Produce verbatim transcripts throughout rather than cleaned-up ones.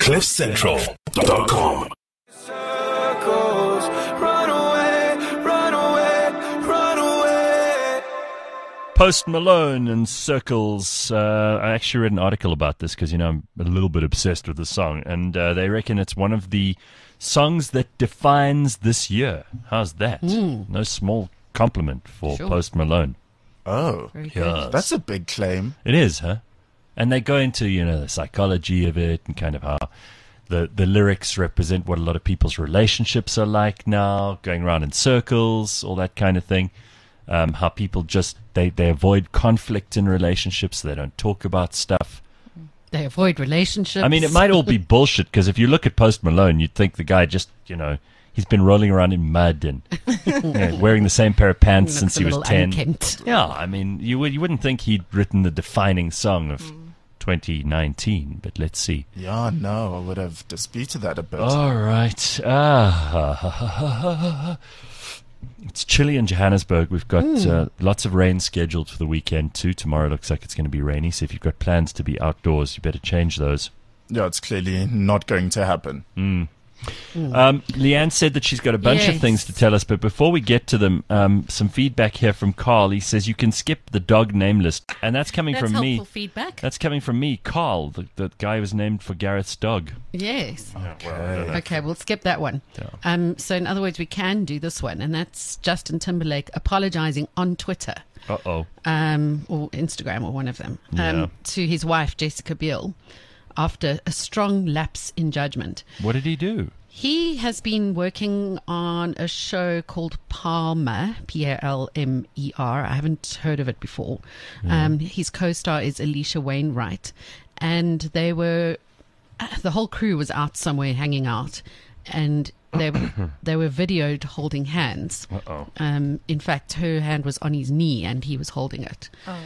cliff central dot com. Post Malone and Circles. Uh, I actually read an article about this because, you know, I'm a little bit obsessed with the song. And uh, they reckon it's one of the songs that defines this year. How's that? Mm. No small compliment for Sure. Post Malone. Oh, Very Yeah. good. that's a big claim. It is, huh? And they go into, you know, the psychology of it and kind of how the, the lyrics represent what a lot of people's relationships are like now, going around in circles, all that kind of thing. Um, how people just, they, they avoid conflict in relationships, so they don't talk about stuff. They avoid relationships. I mean, it might all be bullshit, because if you look at Post Malone, you'd think the guy just, you know, he's been rolling around in mud and you know, wearing the same pair of pants Looks since a he was little ten. unkempt. Yeah, I mean, you, would, you wouldn't think he'd written the defining song of twenty nineteen, but let's see. Yeah, no, I would have disputed that a bit. All right. Ah, it's chilly in Johannesburg. We've got uh, lots of rain scheduled for the weekend too. Tomorrow looks like it's going to be rainy, so if you've got plans to be outdoors, you better change those. Yeah, it's clearly not going to happen. Um, Leanne said that she's got a bunch of Yes. things to tell us, but before we get to them, um, some feedback here from Carl. He says you can skip the dog name list, and that's coming That's from helpful me. feedback. That's coming from me, Carl, the, the guy who was named for Gareth's dog. Yes. Okay. Okay, we'll skip that one. Yeah. Um, so, in other words, we can do this one, and that's Justin Timberlake apologizing on Twitter Uh oh. um, or Instagram or one of them um, Yeah. to his wife, Jessica Biel, after a strong lapse in judgment. What did he do? He has been working on a show called Palmer, P A L M E R. I haven't heard of it before. Um, his co-star is Alicia Wainwright, and they were the whole crew was out somewhere hanging out, and they were they were videoed holding hands. Uh oh. Um, in fact, her hand was on his knee, and he was holding it.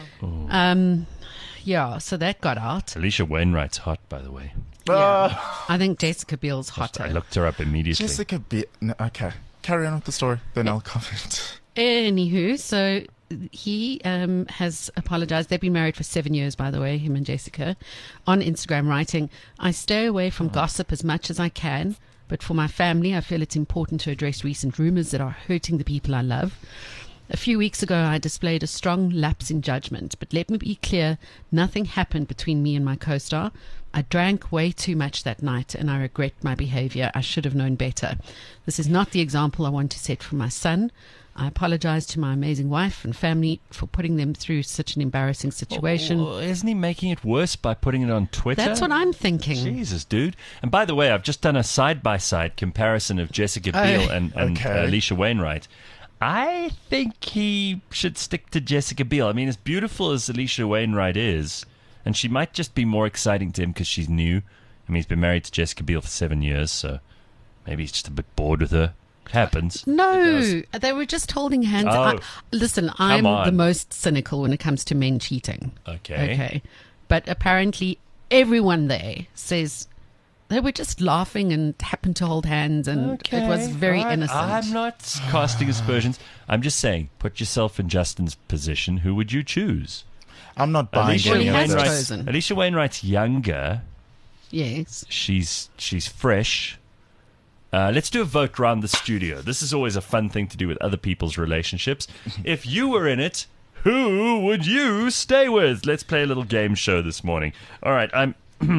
Um, yeah, so that got out. Alicia Wainwright's hot, by the way. Yeah. I think Jessica Biel's I hotter. looked her up immediately. Jessica B. No, okay, carry on with the story, then I'll comment. Anywho, so he um, has apologized. They've been married for seven years, by the way, him and Jessica, on Instagram, writing, I stay away from gossip as much as I can, but for my family, I feel it's important to address recent rumors that are hurting the people I love. A few weeks ago, I displayed a strong lapse in judgment, but let me be clear, nothing happened between me and my co-star. I drank way too much that night, and I regret my behavior. I should have known better. This is not the example I want to set for my son. I apologize to my amazing wife and family for putting them through such an embarrassing situation. Oh, isn't he making it worse by putting it on Twitter? That's what I'm thinking. Jesus, dude. And by the way, I've just done a side-by-side comparison of Jessica Oh. Biel and, and Okay. uh, Alicia Wainwright. I think he should stick to Jessica Biel. I mean, as beautiful as Alicia Wainwright is, and she might just be more exciting to him because she's new. I mean, he's been married to Jessica Biel for seven years, so maybe he's just a bit bored with her. It happens. It No, does. they were just holding hands. Oh. I, listen, I'm on. the most cynical when it comes to men cheating. Okay. Okay. But apparently everyone there says they were just laughing and happened to hold hands, and it was very All right. innocent. I'm not casting aspersions. I'm just saying, put yourself in Justin's position. Who would you choose? I'm not buying Alicia Well, he any of has this. Wainwright's, chosen. Alicia Wainwright's younger. Yes. She's she's fresh. Uh, let's do a vote around the studio. This is always a fun thing to do with other people's relationships. If you were in it, who would you stay with? Let's play a little game show this morning. All right, I'm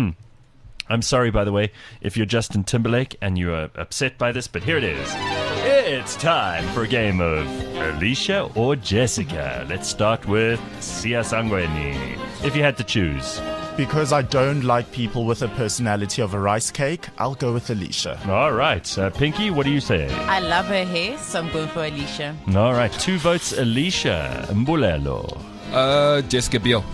I'm sorry, by the way, if you're Justin Timberlake and you are upset by this, but here it is. It's time for a game of Alicia or Jessica. Let's start with Sia Sangweni. If you had to choose. Because I don't like people with a personality of a rice cake, I'll go with Alicia. All right. Uh, Pinky, what do you say? I love her hair, so I'm going for Alicia. All right. Two votes, Alicia. Mbulelo. Uh, Jessica Biel.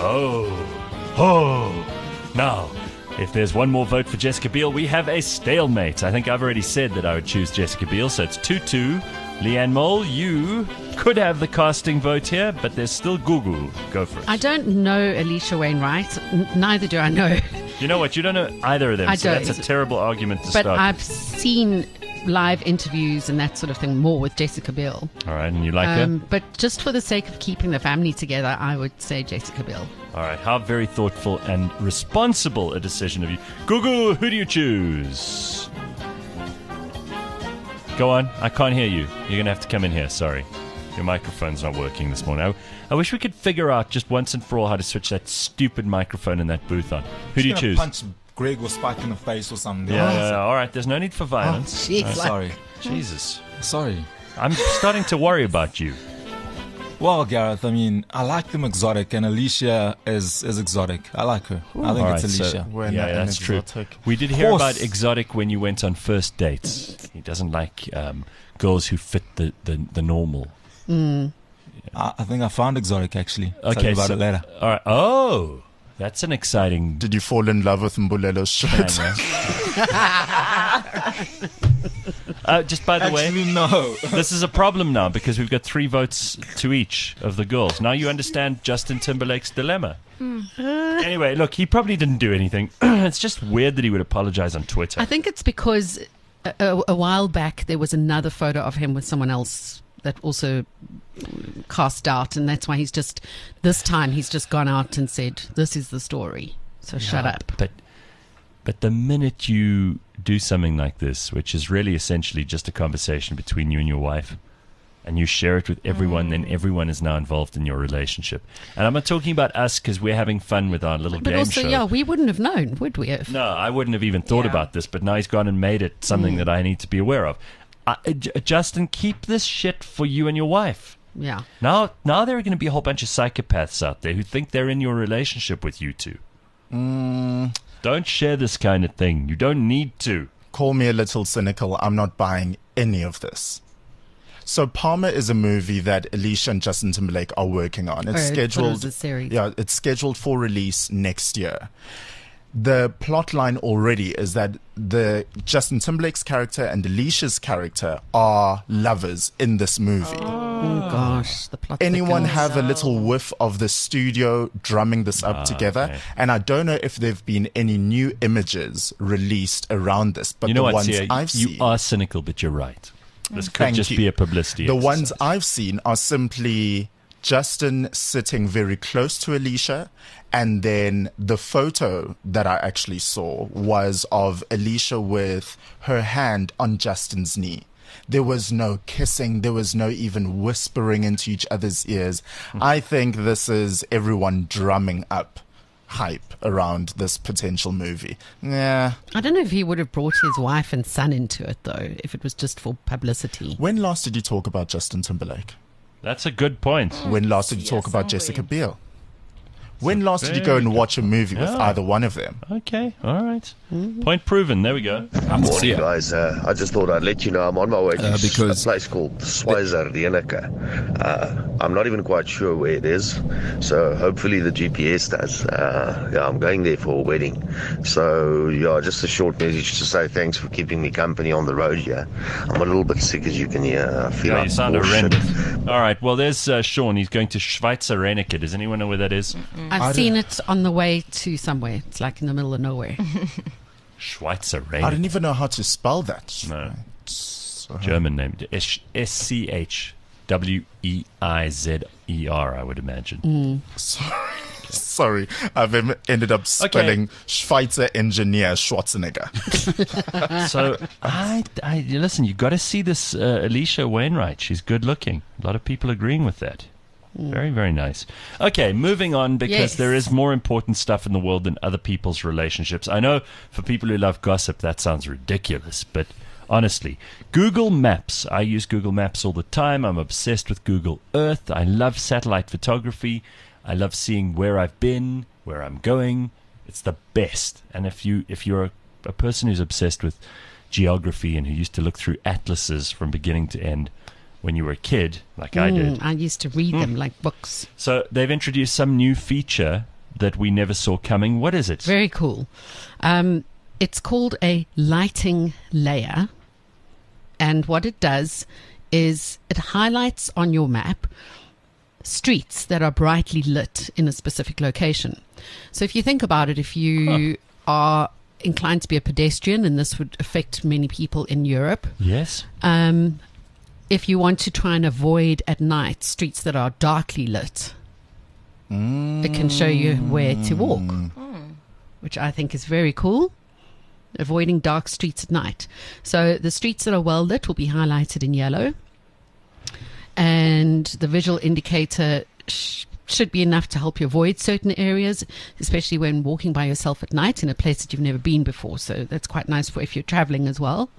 Oh. Oh. Now, if there's one more vote for Jessica Biel, we have a stalemate. I think I've already said that I would choose Jessica Biel, so it's two two. Leanne Mole, you could have the casting vote here, but there's still Gugu. Go for it. I don't know Alicia Wainwright. N- neither do I know. You know what? You don't know either of them, I so don't. that's a terrible argument to But start. I've seen live interviews and that sort of thing more with Jessica Biel. All right, and you like Um, her? but just for the sake of keeping the family together, I would say Jessica Biel. All right, how very thoughtful and responsible a decision of you. Google, who do you choose? Go on, I can't hear you. You're going to have to come in here, sorry. Your microphone's not working this morning. I, I wish we could figure out just once and for all how to switch that stupid microphone in that booth on. Who do you Just gonna choose? Punch Greg or Spike in the face or something. Yeah, Oh, yeah, yeah, all right, there's no need for violence. Jeez, oh, like- sorry. Jesus. Sorry. I'm starting to worry about you. Well, Gareth, I mean, I like them exotic, and Alicia is, is exotic. I like her. I think All it's right, so- Alicia. We're yeah, not that's true. exotic. We did hear course. about exotic when you went on first dates. He doesn't like um, girls who fit the, the, the normal. Mm. I, I think I found exotic, actually. Tell Okay, you about so, it later. all right. Oh, that's an exciting Did you fall in love with Mbulelo's shirt? uh, just by the way, Actually, no. this is a problem now because we've got three votes to each of the girls. Now you understand Justin Timberlake's dilemma. Anyway, look, he probably didn't do anything. It's just weird that he would apologize on Twitter. I think it's because a, a, a while back there was another photo of him with someone else that also cast doubt, and that's why he's just, this time he's just gone out and said, this is the story. So shut Yeah, up. But but the minute you do something like this, which is really essentially just a conversation between you and your wife, and you share it with everyone, then everyone is now involved in your relationship. And I'm not talking about us because we're having fun with our little But game also, show. yeah, we wouldn't have known, would we have? No, I wouldn't have even thought Yeah. about this, but now he's gone and made it something that I need to be aware of. Uh, J- Justin, keep this shit for you and your wife. Yeah. Now, now there are going to be a whole bunch of psychopaths out there who think they're in your relationship with you two. Mm, Don't share this kind of thing. You don't need to. call me a little cynical. I'm not buying any of this. So Palmer is a movie that Alicia and Justin Timberlake are working on. It's Oh, I thought it scheduled. was a series. Yeah, it's scheduled for release next year. The plot line already is that the Justin Timberlake's character and Alicia's character are lovers in this movie. Oh, gosh. The plot Anyone thickens. have a little whiff of the studio drumming this up Ah, together? okay. And I don't know if there have been any new images released around this, but You know the what, ones Sia? I've You seen, are cynical, but you're right. This could Thank just you. be a publicity the exercise. ones I've seen are simply Justin sitting very close to Alicia, and then the photo that I actually saw was of Alicia with her hand on Justin's knee. There was no kissing. There was no even whispering into each other's ears. I think this is everyone drumming up hype around this potential movie. Yeah. I don't know if he would have brought his wife and son into it, though, if it was just for publicity. When last did you talk about Justin Timberlake? That's a good point. When last did you Yes, talk about somewhere. Jessica Biel? When last did you go very and watch a movie with Yeah. either one of them? Okay, all right. Point proven. There we go. Morning, Sia. guys. Uh, I just thought I'd let you know I'm on my way to Uh, because- a place called Swizer Dieneke. Uh, I'm not even quite sure where it is, so hopefully the G P S does. Uh, yeah, I'm going there for a wedding. So, yeah, just a short message to say thanks for keeping me company on the road here. I'm a little bit sick, as you can hear. I feel Yeah, like you sound more shit. horrendous. All right, well, there's uh, Sean. He's going to Schweizer Reneke. Does anyone know where that is? I've seen it on the way to somewhere. It's like in the middle of nowhere. Schweizer I didn't Reneke. even know how to spell that. No. So- German name. S C H W E I Z E R, I would imagine. Sorry. Sorry, I've em- ended up spelling Schweizer engineer Schwarzenegger. So, I, I listen, you got to see this uh, Alicia Wainwright. She's good looking. A lot of people agreeing with that. Very, very nice. Okay, moving on because Yes. there is more important stuff in the world than other people's relationships. I know for people who love gossip, that sounds ridiculous, but honestly, Google Maps. I use Google Maps all the time. I'm obsessed with Google Earth. I love satellite photography. I love seeing where I've been, where I'm going. It's the best. And if you if you're a, a person who's obsessed with geography and who used to look through atlases from beginning to end when you were a kid, like I did. Mm, I used to read them like books. So they've introduced some new feature that we never saw coming. What is it? Very cool. Um, it's called a lighting layer. And what it does is it highlights on your map streets that are brightly lit in a specific location. So if you think about it, if you are inclined to be a pedestrian, and this would affect many people in Europe. Yes. Um, if you want to try and avoid at night streets that are darkly lit, mm. it can show you where to walk, mm. which I think is very cool. Avoiding dark streets at night. So the streets that are well lit will be highlighted in yellow, and the visual indicator sh- should be enough to help you avoid certain areas, especially when walking by yourself at night in a place that you've never been before. So that's quite nice for if you're traveling as well.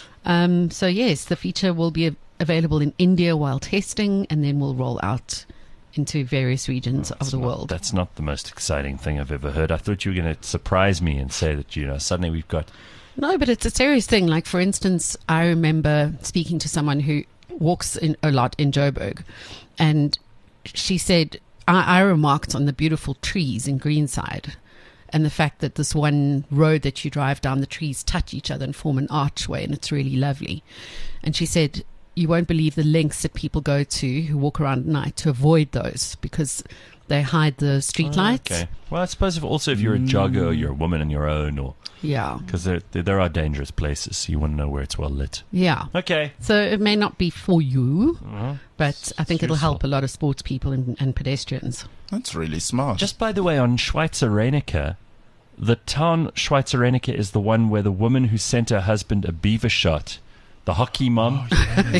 Um, so yes, the feature will be a- available in India while testing, and then will roll out into various regions Well, of the not, world. That's not the most exciting thing I've ever heard. I thought you were going to surprise me and say that, you know, suddenly we've got... No, but it's a serious thing. Like, for instance, I remember speaking to someone who walks in a lot in Joburg, and she said, I, I remarked on the beautiful trees in Greenside and the fact that this one road that you drive down, the trees touch each other and form an archway, and it's really lovely. And she said, you won't believe the lengths that people go to who walk around at night to avoid those, because they hide the street lights. Okay. Well, I suppose if also if you're a jogger or you're a woman on your own, or Yeah. because there, there there are dangerous places, so you want to know where it's well lit. Yeah. Okay. So it may not be for you, Uh-huh. but I think It's it'll help useful. a lot of sports people and, and pedestrians. That's really smart. Just by the way, on Schweizer Reneke, the town Schweizer Reneke is the one where the woman who sent her husband a beaver shot, the hockey mom,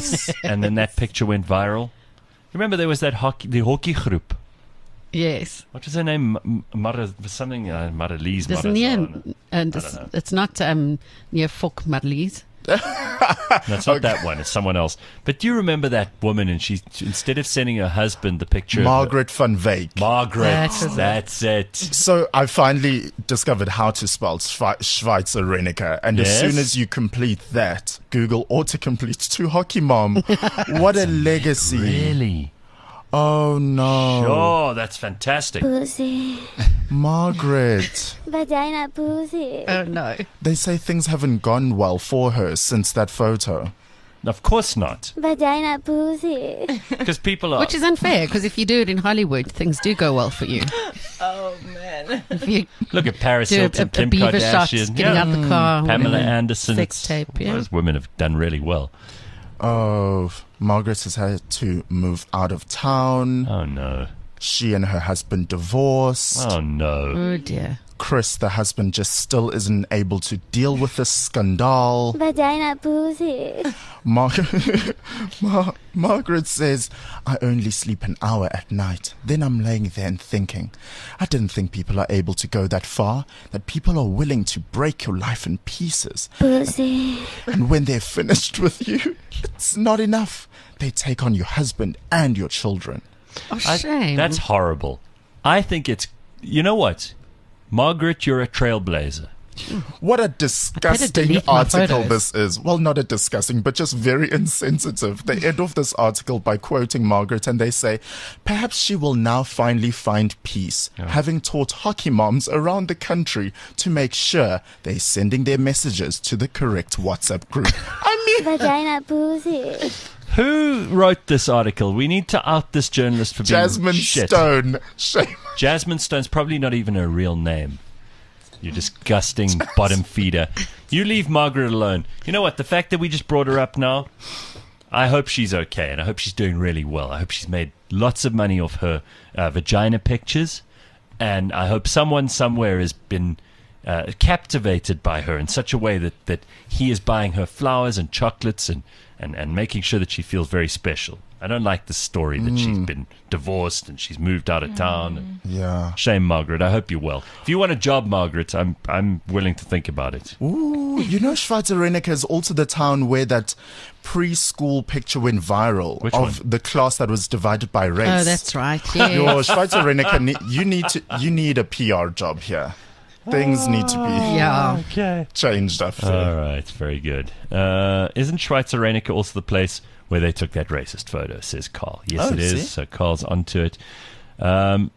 and then that picture went viral. Remember there was that hockey, the hockey groep. Yes. What was her name? M- Mara, something, uh, Marlies. There's Mara- near, I and don't it's, know. it's not um, near Fok Marlies. That's not that one. It's someone else. But do you remember that woman? And she, instead of sending her husband the picture, Margaret van Wyk. of Margaret, That is it. that's it. So I finally discovered how to spell Schwe- Schweizer Reneke, and Yes? as soon as you complete that, Google autocompletes to Hockey Mom. What a legacy! Really? Oh no, Oh, that's fantastic. Pussy. Margaret. Vagina pussy. Oh, no. They say things haven't gone well for her since that photo. Of course not, Vagina pussy. because people are. Which is unfair, because if you do it in Hollywood, things do go well for you. Oh, man. If you Look at Paris do a, Hilton, a, a Kim beaver shot, Kardashian, getting yeah. out the car, Pamela whatever, Anderson. sex it's- tape, yeah. Those women have done really well. Oh, Margaret has had to move out of town. Oh no. She and her husband divorced. Oh no. Oh, dear. Chris, the husband, just still isn't able to deal with the scandal. Vagina pussy. Mar- Mar- Margaret says, I only sleep an hour at night. Then I'm laying there and thinking, I didn't think people are able to go that far, that people are willing to break your life in pieces. Pussy. And when they're finished with you, it's not enough. They take on your husband and your children. Oh, I- shame. that's horrible. I think it's. You know what, Margaret, you're a trailblazer. What a disgusting delete my article photos. this is. Well, not a disgusting, but just very insensitive. They end off this article by quoting Margaret, and they say, perhaps she will now finally find peace, having taught hockey moms around the country to make sure they're sending their messages to the correct WhatsApp group. I mean, Vagina pussy. Who wrote this article? We need to out this journalist for being Jasmine shit. Stone. Shame. Jasmine Stone's probably not even her real name. You disgusting bottom feeder. You leave Margaret alone. You know what? The fact that we just brought her up now, I hope she's okay, and I hope she's doing really well. I hope she's made lots of money off her uh, vagina pictures, and I hope someone somewhere has been uh, captivated by her in such a way that, that he is buying her flowers and chocolates and, and, and making sure that she feels very special. I don't like the story that she's been divorced and she's moved out of town. And Yeah. shame, Margaret. I hope you're well. If you want a job, Margaret, I'm I'm willing to think about it. Ooh, you know, Schweizer Reneke is also the town where that preschool picture went viral Which of one? the class that was divided by race. Oh, that's right. Yeah. Your Schweizer Reneke, ne- you need to, you need a P R job here. Things need to be Yeah. Okay. changed up there. All right. Very good. Uh, isn't Schweizer Reneke also the place where they took that racist photo, says Carl. Yes, Oh, it is. see? So Carl's onto it. Um,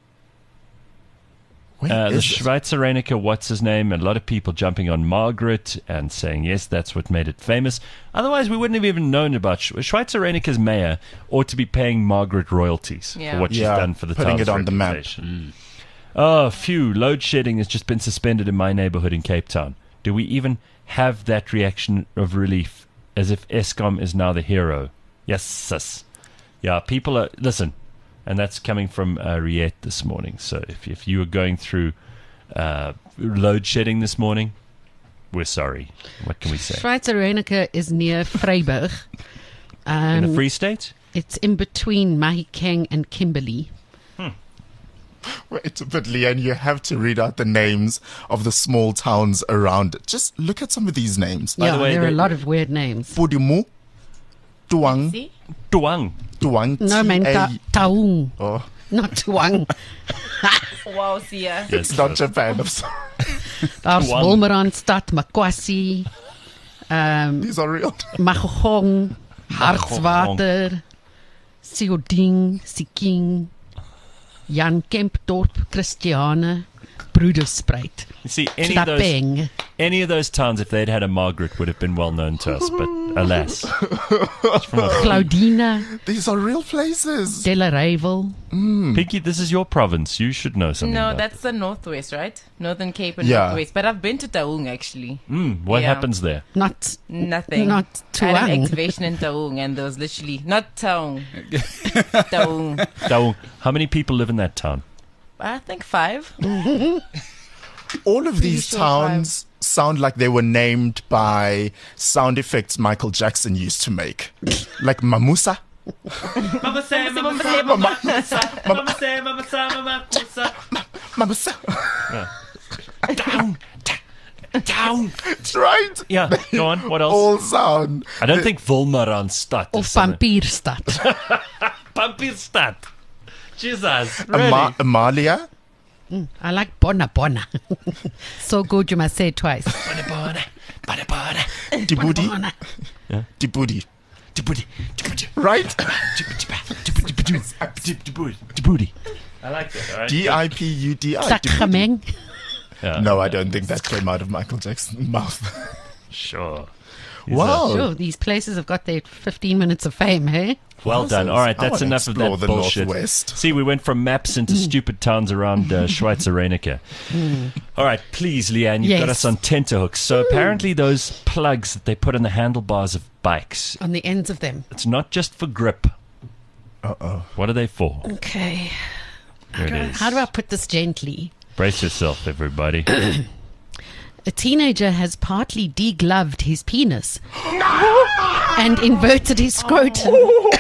Where uh, the is it? Schweizer Reneke, what's his name? A lot of people jumping on Margaret and saying, yes, that's what made it famous. Otherwise, we wouldn't have even known about Sch- Schweizer Reneke's mayor ought to be paying Margaret royalties Yeah. for what Yeah, she's done for the putting town's it on the map. reputation. Oh, phew. Load shedding has just been suspended in my neighborhood in Cape Town. do we even have that reaction of relief as if Eskom is now the hero? Yes, sis. Yeah, people are, listen, and that's coming from uh, Riet this morning. So if, if you were going through uh, load shedding this morning, we're sorry. What can we say? Schweizer Reneke is near Vryburg. Um, In the Free State? It's in between Mahikeng and Kimberley. Wait, but Leanne, you have to read out the names of the small towns around it. Just look at some of these names. Yeah, the way, there are they- a lot of weird names. Pudimu, Tuang, See? Tuang. Tuang. No, man, T A- ta- Taung, Oh, not Tuang. Wow, Sia. Yes, it's not Japan. I'm sorry. Daar's Tuang. Wolmeranstad, Makwasi, um, These are real. Magogong, Hartswater, Sioding, Siking, Jan Kempdorp, Christiane, Broederspruit, You see, any of those Tlapeng. any of those towns, if they'd had a Margaret, would have been well known to us. But alas, Claudina, These are real places. Delareyville. Pinky, this is your province. You should know something. No, about that's the Northwest, right? Northern Cape and Yeah. Northwest. But I've been to Taung, actually. Mm, what Yeah. happens there? Not Nothing. Not I had an Tuang. activation in Taung, and there was literally... Not Taung. Taung. Daung. How many people live in that town? I think five. All of these sure towns sound like they were named by sound effects Michael Jackson used to make. Like Mamusa. Mama say, Mama say, Mama Mama say, Mama say, Mama Mamusa. Down, down. That's right. Yeah, go on. What else? All sound. I don't think Wolmeranstad Of is something. Pampierstad. Pampierstad. Jesus, Ama- really? Amalia. I like Bona Bona. So good you must say it twice. Dibudi. Bona. Dibudi. Djibouti, Djibouti, Right? Djibouti. I like that. All right. D I P U D I. Tlakgemeng. Yeah, No, I don't think that came out of Michael Jackson's mouth. sure. He's Wow. Sure, these places have got their fifteen minutes of fame, hey? a- well done. All right, I that's wanna enough of explore that the bullshit. Northwest. See, we went from maps into stupid towns around uh, Schweizer Reneke. All right, please, Leanne, you've got Yes. us on tenterhooks. So apparently those plugs that they put on the handlebars of bikes, On the ends of them. it's not just for grip. Uh-oh. What are they for? Okay. There it is. How do I put this gently? Brace yourself, everybody. A teenager has partly degloved his penis and inverted his scrotum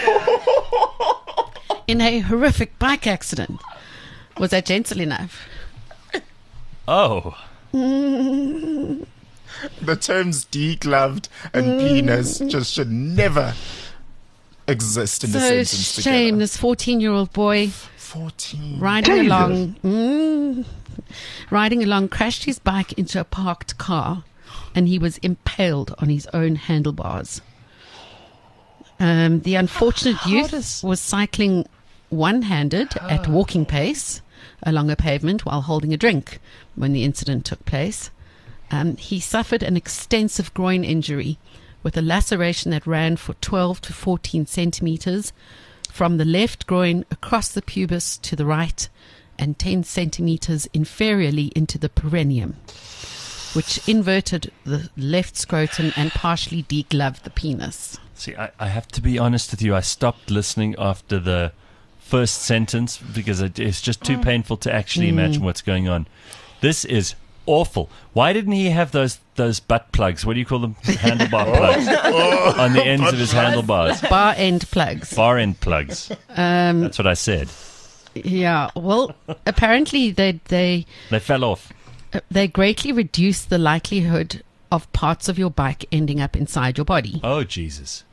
in a horrific bike accident. Was that gentle enough? Oh, The terms degloved and penis just should never exist in a So sentence shame, together. this fourteen-year-old boy fourteen. riding along, mm, riding along, crashed his bike into a parked car, and he was impaled on his own handlebars. Um, the unfortunate youth does- was cycling one-handed at walking pace along a pavement while holding a drink when the incident took place. Um, he suffered an extensive groin injury with a laceration that ran for twelve to fourteen centimeters from the left groin across the pubis to the right and ten centimeters inferiorly into the perineum, which inverted the left scrotum and partially degloved the penis. see, I, I have to be honest with you. I stopped listening after the first sentence because it, it's just too painful to actually imagine what's going on. This is awful. Why didn't he have those those butt plugs? What do you call them? Handlebar plugs on the ends of his handlebars. Bar end plugs. Bar end plugs. Um, That's what I said. yeah, well, apparently they they They fell off. uh, they greatly reduce the likelihood of parts of your bike ending up inside your body. Oh, Jesus.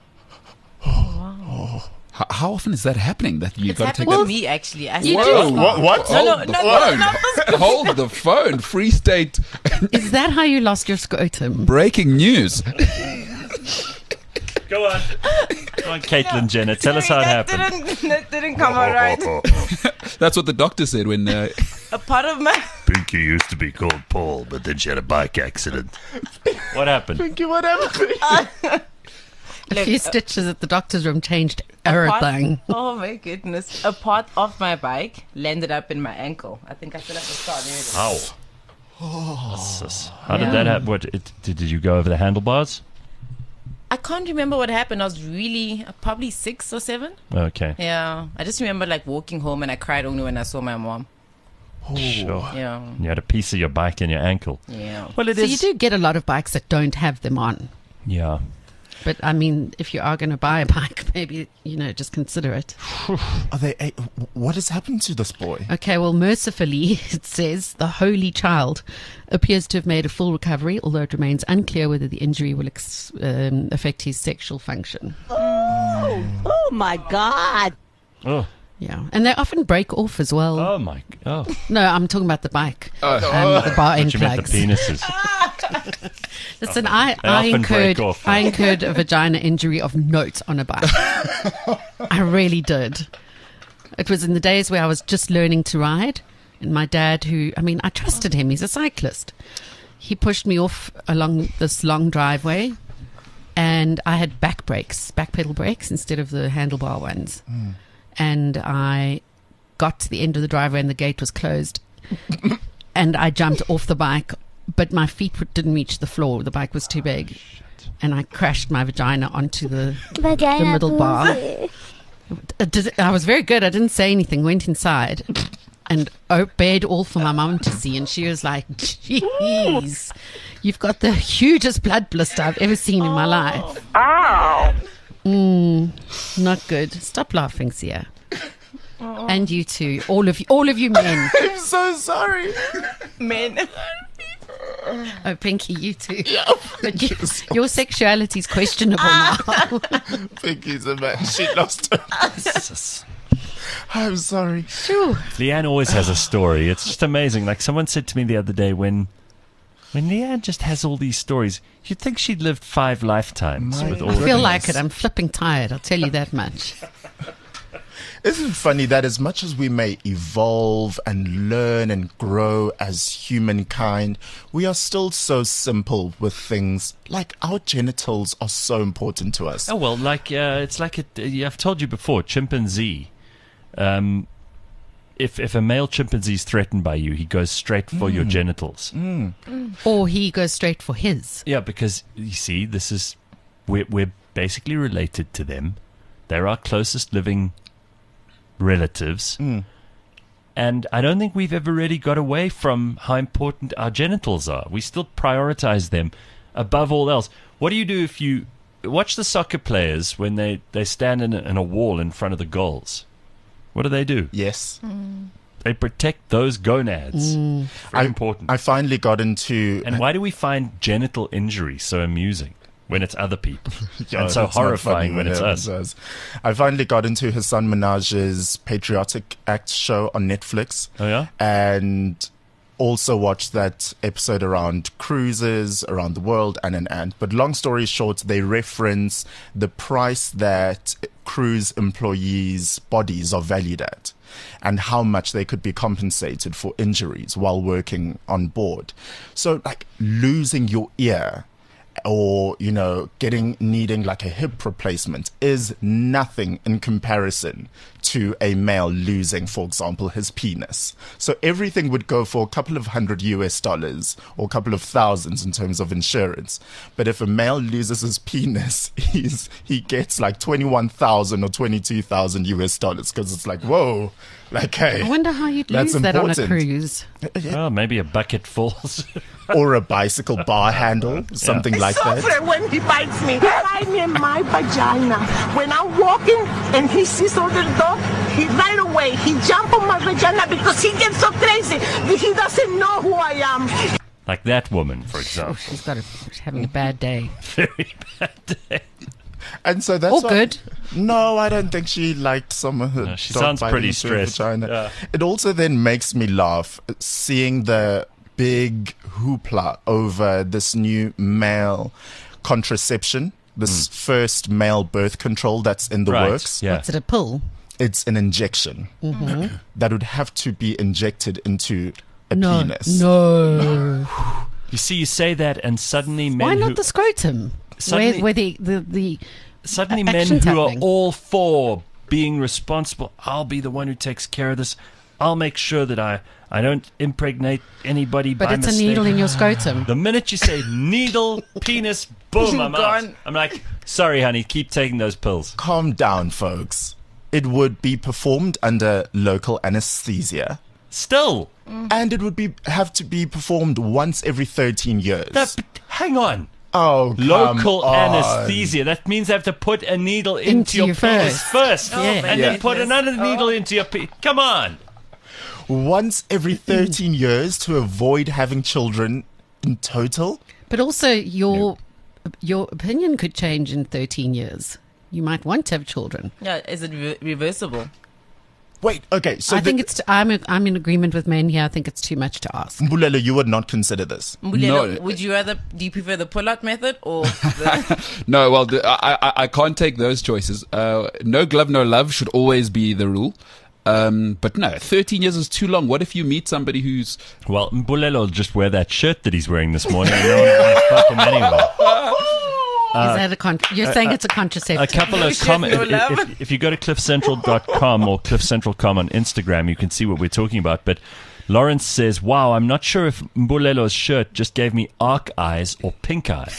H- how often is that happening? That you It's got to take happened that? to me, actually. I You started- do? What? What? No, no, Hold the no, no, phone. no, Hold the phone. Free State. Is that how you lost your scrotum? Breaking news. Go on. Go on, Caitlyn Jenner. Tell us how it that happened. Didn't, that didn't come out right. That's what the doctor said when. Uh, A part of my... Pinky used to be called Paul, but then she had a bike accident. What happened? Thank you. What happened? A Look, few uh, stitches at the doctor's room changed part- everything. Oh my goodness. A part of my bike landed up in my ankle. I think I still have the scar. There it is. Ow. Jesus. How did Yeah. that happen? What, it, did, did you go over the handlebars? I can't remember what happened. I was really uh, probably six or seven. Okay. Yeah, I just remember like walking home and I cried only when I saw my mom. Sure. Yeah, You had a piece of your bike in your ankle. yeah. Well, it So is. you do get a lot of bikes that don't have them on. Yeah. But I mean, if you are going to buy a bike, maybe, you know, just consider it. Are they? eh, What has happened to this boy? Okay, well, mercifully, it says the Holy Child appears to have made a full recovery, although it remains unclear whether the injury will ex- um, affect his sexual function. Oh my God. Oh. Yeah, and they often break off as well. Oh, my. Oh. No, I'm talking about the bike, um, the bar end You meant the plugs. penises. Listen, I, They I often incurred break off. I incurred a vagina injury of note on a bike. I really did. It was in the days where I was just learning to ride, and my dad, who I mean, I trusted him. He's a cyclist. He pushed me off along this long driveway, and I had back brakes, back pedal brakes instead of the handlebar ones. And I got to the end of the driveway, and the gate was closed, and I jumped off the bike. But my feet didn't reach the floor. The bike was too big. And I crashed my vagina onto the, Vagina the middle bar. pussy. I, did, I was very good. I didn't say anything. Went inside and obeyed all for my mum to see. And she was like, jeez, you've got the hugest blood blister I've ever seen in my life. Ow. Mm, not good. Stop laughing, Sia. And you too. All of you, all of you men. I'm so sorry. Men. Oh, Pinky, you too. But you, your sexuality is questionable now. Pinky's a man. She lost her. Jesus. I'm sorry. Phew. Leanne always has a story. It's just amazing. Like someone said to me the other day, when when Leanne just has all these stories, you'd think she'd lived five lifetimes My with all I of feel these. like it. I'm flipping tired. I'll tell you that much. Isn't it funny that as much as we may evolve and learn and grow as humankind, we are still so simple with things like our genitals are so important to us. Oh well, like uh, it's like a, I've told you before, chimpanzee. Um, if if a male chimpanzee is threatened by you, he goes straight for your genitals. Or he goes straight for his. Yeah, because you see, this is we're we're basically related to them. They're our closest living relatives. And I don't think we've ever really got away from how important our genitals are. We still prioritize them above all else. What do you do if you watch the soccer players when they, they stand in a, in a wall in front of the goals? What do they do? Yes. They protect those gonads. Very I, important. I finally got into... and why do we find genital injury so amusing when it's other people? Yeah, and so that's not horrifying funny when it's it us. does. I finally got into Hassan Minaj's Patriotic Act show on Netflix. Oh, yeah? And also watched that episode around cruises around the world and an ant. But long story short, they reference the price that cruise employees' bodies are valued at and how much they could be compensated for injuries while working on board. So like losing your ear or, you know, getting needing like a hip replacement is nothing in comparison to a male losing, for example, his penis. So everything would go for a couple of hundred U S dollars or a couple of thousands in terms of insurance. But if a male loses his penis, he's he gets like twenty-one thousand or twenty-two thousand U S dollars because it's like, whoa, like, hey. I wonder how you'd That's lose that on a important. cruise. Well, maybe a bucket falls. Or a bicycle bar handle, something like that. Suffer when he bites me. Bite me in my vagina. When I'm walking and he sees other dog, he right away he jump on my vagina because he gets so crazy. He doesn't know who I am. Like that woman, for example. She's got a, she's having a bad day. Very bad day. And so that's All why- good. No, I don't think she liked some of her. No, she dog sounds biting pretty into her stressed. vagina. Yeah. It also then makes me laugh seeing the big hoopla over this new male contraception, this first male birth control that's in the Right, works. yeah. Is it a pill? It's an injection that would have to be injected into a No. penis. No. You see, you say that, and suddenly men Why who not the scrotum? Suddenly- where where the, the, the suddenly a- men action who are happening. all for being responsible. I'll be the one who takes care of this. I'll make sure that I, I don't impregnate anybody But by it's mistake. a needle in your scrotum. The minute you say needle, penis, boom, I'm out. Gone. I'm like, sorry, honey, keep taking those pills. Calm down, folks. It would be performed under local anesthesia, Still, and it would be have to be performed once every thirteen years. that, hang on. oh, come Local on. anesthesia. That means they have to put a needle into, Into your you penis first, Oh, Yeah. and my then put goodness. another needle Oh. into your penis. Come on. Once every thirteen years to avoid having children in total. But also, your your opinion could change in thirteen years. You might want to have children. Yeah, is it re- reversible? Wait, okay, so I the- think it's. I'm. A, I'm in agreement with men here. I think it's too much to ask. Mbulelo, you would not consider this. Mbulelo, No. would you rather, do you prefer the pull-out method or the... No, well, the, I, I I can't take those choices. Uh, no glove, no love should always be the rule. Um, but no, thirteen years is too long. What if you meet somebody who's Well, Mbulelo will just wear that shirt that he's wearing this morning, and no one will fuck him anyway. Is that a con- You're saying it's a contraceptive. A couple of shit, comments. no love. If, if, if you go to cliff central dot com or cliff central dot com on Instagram, you can see what we're talking about. But Lawrence says, wow, I'm not sure if Mbulelo's shirt just gave me arc eyes or pink eye.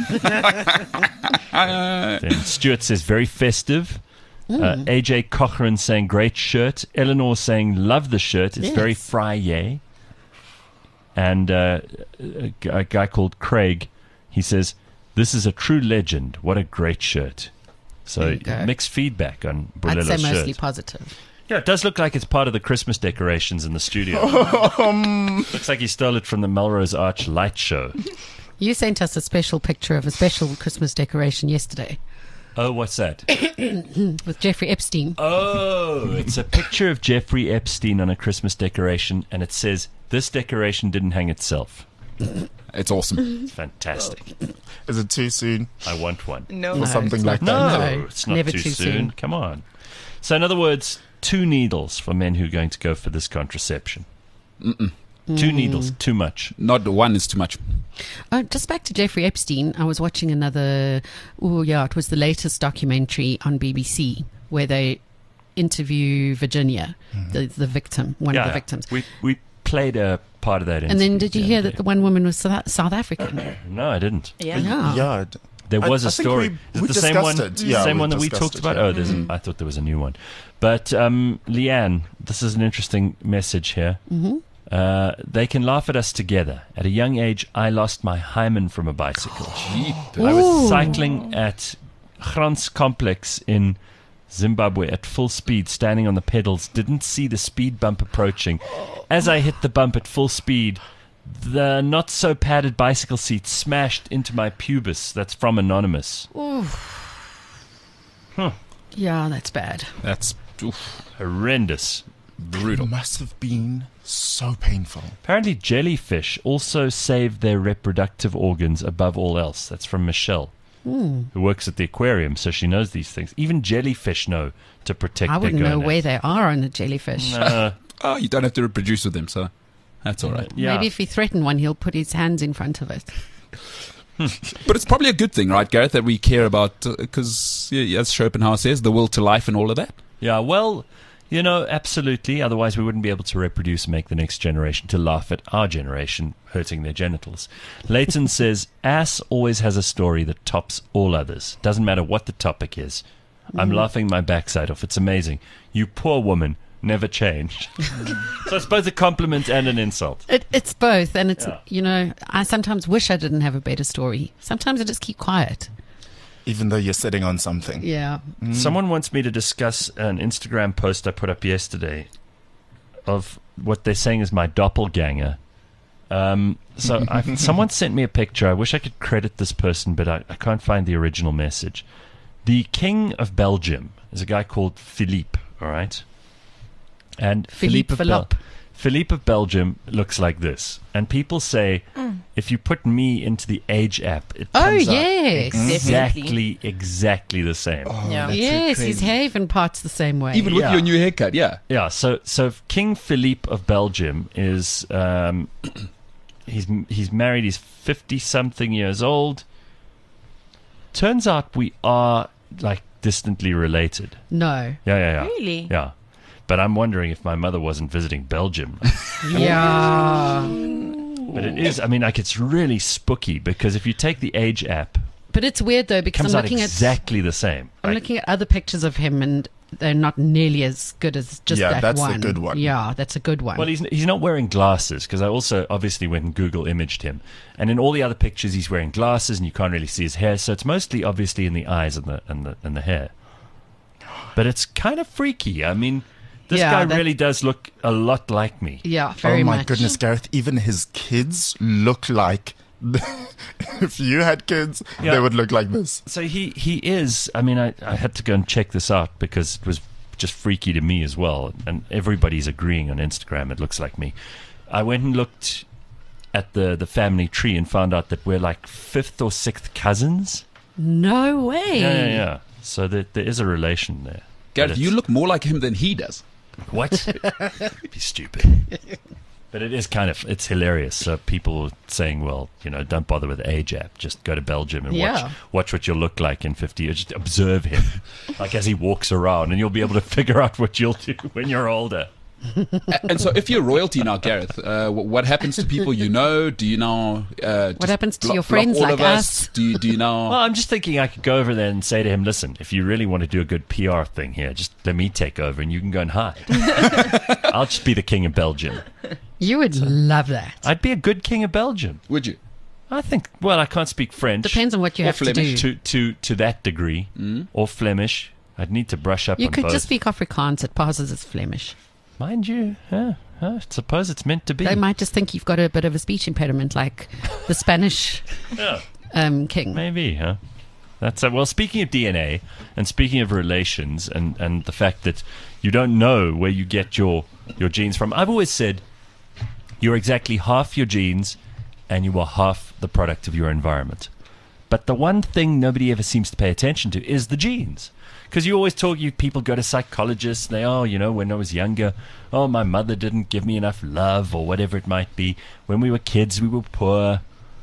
Then Stuart says, very festive. Uh, A J Cochran saying, great shirt. Eleanor saying, love the shirt. It's Yes. very Friday. And uh, a, g- a guy called Craig, he says, this is a true legend. What a great shirt. So There you go. mixed feedback on I'd Bulelo's say mostly shirt. positive. Yeah, it does look like it's part of the Christmas decorations in the studio. Looks like he stole it from the Melrose Arch light show. You sent us a special picture of a special Christmas decoration yesterday Oh, what's that? with Jeffrey Epstein. Oh, it's a picture of Jeffrey Epstein on a Christmas decoration, and it says, this decoration didn't hang itself. it's awesome. It's fantastic. Is it too soon I want one. No. for something it's like No, that? No, it's not never too, too soon. soon. Come on. So, in other words, two needles for men who are going to go for this contraception. Mm-mm. Two needles, too much. Not one is too much. Oh, just back to Jeffrey Epstein. I was watching another. Oh, yeah, it was the latest documentary on B B C where they interview Virginia, the the victim, one of the victims. We we played a part of that. And then, interview did you the hear other that the one woman was South, South African? No, I didn't. Yeah. Yeah. Yeah. d- There I- was a I think story. we- Is we it the same one? discussed it. Yeah, same we one that we discussed talked it, about. yeah. Oh, there's. A, I thought there was a new one. But um, Leanne, this is an interesting message here. Mm-hmm. Uh, they can laugh at us together. At a young age, I lost my hymen from a bicycle. I was cycling at Grans Complex in Zimbabwe at full speed, standing on the pedals, didn't see the speed bump approaching. As I hit the bump at full speed, the not so padded bicycle seat smashed into my pubis. That's from Anonymous. Yeah, that's bad. That's oof, Horrendous. It brutal. must have been so painful. Apparently, jellyfish also save their reproductive organs above all else. That's from Michelle, who works at the aquarium, so she knows these things. Even jellyfish know to protect I their wouldn't know gonads. where they are on a jellyfish. Uh, Oh, you don't have to reproduce with them, so that's all right. yeah. Maybe if he threatened one, he'll put his hands in front of it. But it's probably a good thing, right, Gareth, that we care about, because, yeah, as Schopenhauer says, the will to life and all of that. Yeah, well, you know, absolutely. Otherwise, we wouldn't be able to reproduce and make the next generation to laugh at our generation hurting their genitals. Leighton says, ass always has a story that tops all others. Doesn't matter what the topic is. I'm laughing my backside off. It's amazing. You poor woman never changed. So it's both a compliment and an insult. It, it's both, and it's Yeah. you know, I sometimes wish I didn't have a better story. Sometimes I just keep quiet. Even though you're sitting on something. Yeah. Someone wants me to discuss an Instagram post I put up yesterday of what they're saying is my doppelganger. Um, so I, someone sent me a picture. I wish I could credit this person, but I, I can't find the original message. The King of Belgium is a guy called Philippe, all right? And Philippe Philippe of, Bel- Philip. Philippe of Belgium looks like this. And people say, if you put me into the age app, it Oh, comes out yes. exactly, exactly the same. Yeah. Yes, his hair even parts the same way. Even with Yeah. your new haircut, yeah. Yeah, so so King Philippe of Belgium is um, he's he's married. He's fifty something years old. Turns out we are like distantly related. No. Yeah, yeah, yeah. Really? Yeah, But I'm wondering if my mother wasn't visiting Belgium. Yeah. But it is, I mean, like, it's really spooky because if you take the age app, But it's weird though it because comes I'm out looking exactly the same. at I'm Like, looking at other pictures of him and they're not nearly as good as just Yeah, that that's the one. good one. Yeah, that's a good one. well, he's he's not wearing glasses because I also obviously went and Google imaged him, and in all the other pictures he's wearing glasses and you can't really see his hair, so it's mostly obviously in the eyes and the and the and the hair. But it's kind of freaky. I mean, this Yeah, guy that- really does look a lot like me. yeah, very oh my much. goodness, Gareth! Even his kids look like. If you had kids, Yeah. they would look like this. So he he is. I mean, I I had to go and check this out because it was just freaky to me as well, and everybody's agreeing on Instagram. It looks like me. I went and looked at the the family tree and found out that we're like fifth or sixth cousins. No way. Yeah, yeah, yeah. So there, there is a relation there. Gareth, But you it's- look more like him than he does. What? Be stupid. But it is kind of, it's hilarious. So people saying, well, you know, don't bother with the age app. Just go to Belgium and Yeah. watch watch what you'll look like in fifty years. Just observe him, like as he walks around, and you'll be able to figure out what you'll do when you're older. And so, if you're royalty now, Gareth, uh, wh- what happens to people you know? Do you now? Uh, just happens to blo- your block friends all like of us? us? Do you, do you now? Well, I'm just thinking I could go over there and say to him, listen, if you really want to do a good P R thing here, just let me take over and you can go and hide. I'll just be the king of Belgium. You would love that. I'd be a good king of Belgium. Would you? I think, well, I can't speak French. Depends on what you Or have to do. Flemish. to to to that degree, or Flemish. I'd need to brush up You on could both. just speak Afrikaans. It passes as Flemish. Mind you, yeah, I suppose it's meant to be. They might just think you've got a bit of a speech impediment, like the Spanish Yeah, um, king. maybe, huh? That's uh, well. Speaking of D N A, and speaking of relations, and and the fact that you don't know where you get your your genes from, I've always said you're exactly half your genes, and you are half the product of your environment. But the one thing nobody ever seems to pay attention to is the genes. Because you always talk, you people go to psychologists, they, oh, you know, when I was younger, oh, my mother didn't give me enough love, or whatever it might be. When we were kids, we were poor.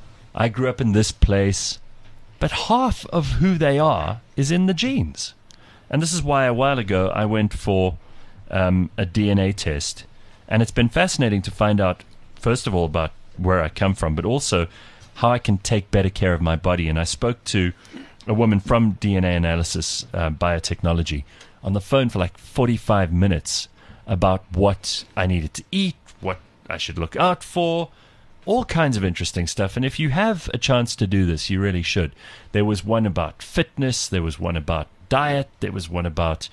I grew up in this place. But half of who they are is in the genes. And this is why a while ago I went for um, a D N A test. And it's been fascinating to find out, first of all, about where I come from, but also how I can take better care of my body. And I spoke to a woman from D N A analysis, uh, biotechnology, on the phone for like forty-five minutes about what I needed to eat, what I should look out for, all kinds of interesting stuff. And if you have a chance to do this, you really should. There was one about fitness, there was one about diet, there was one about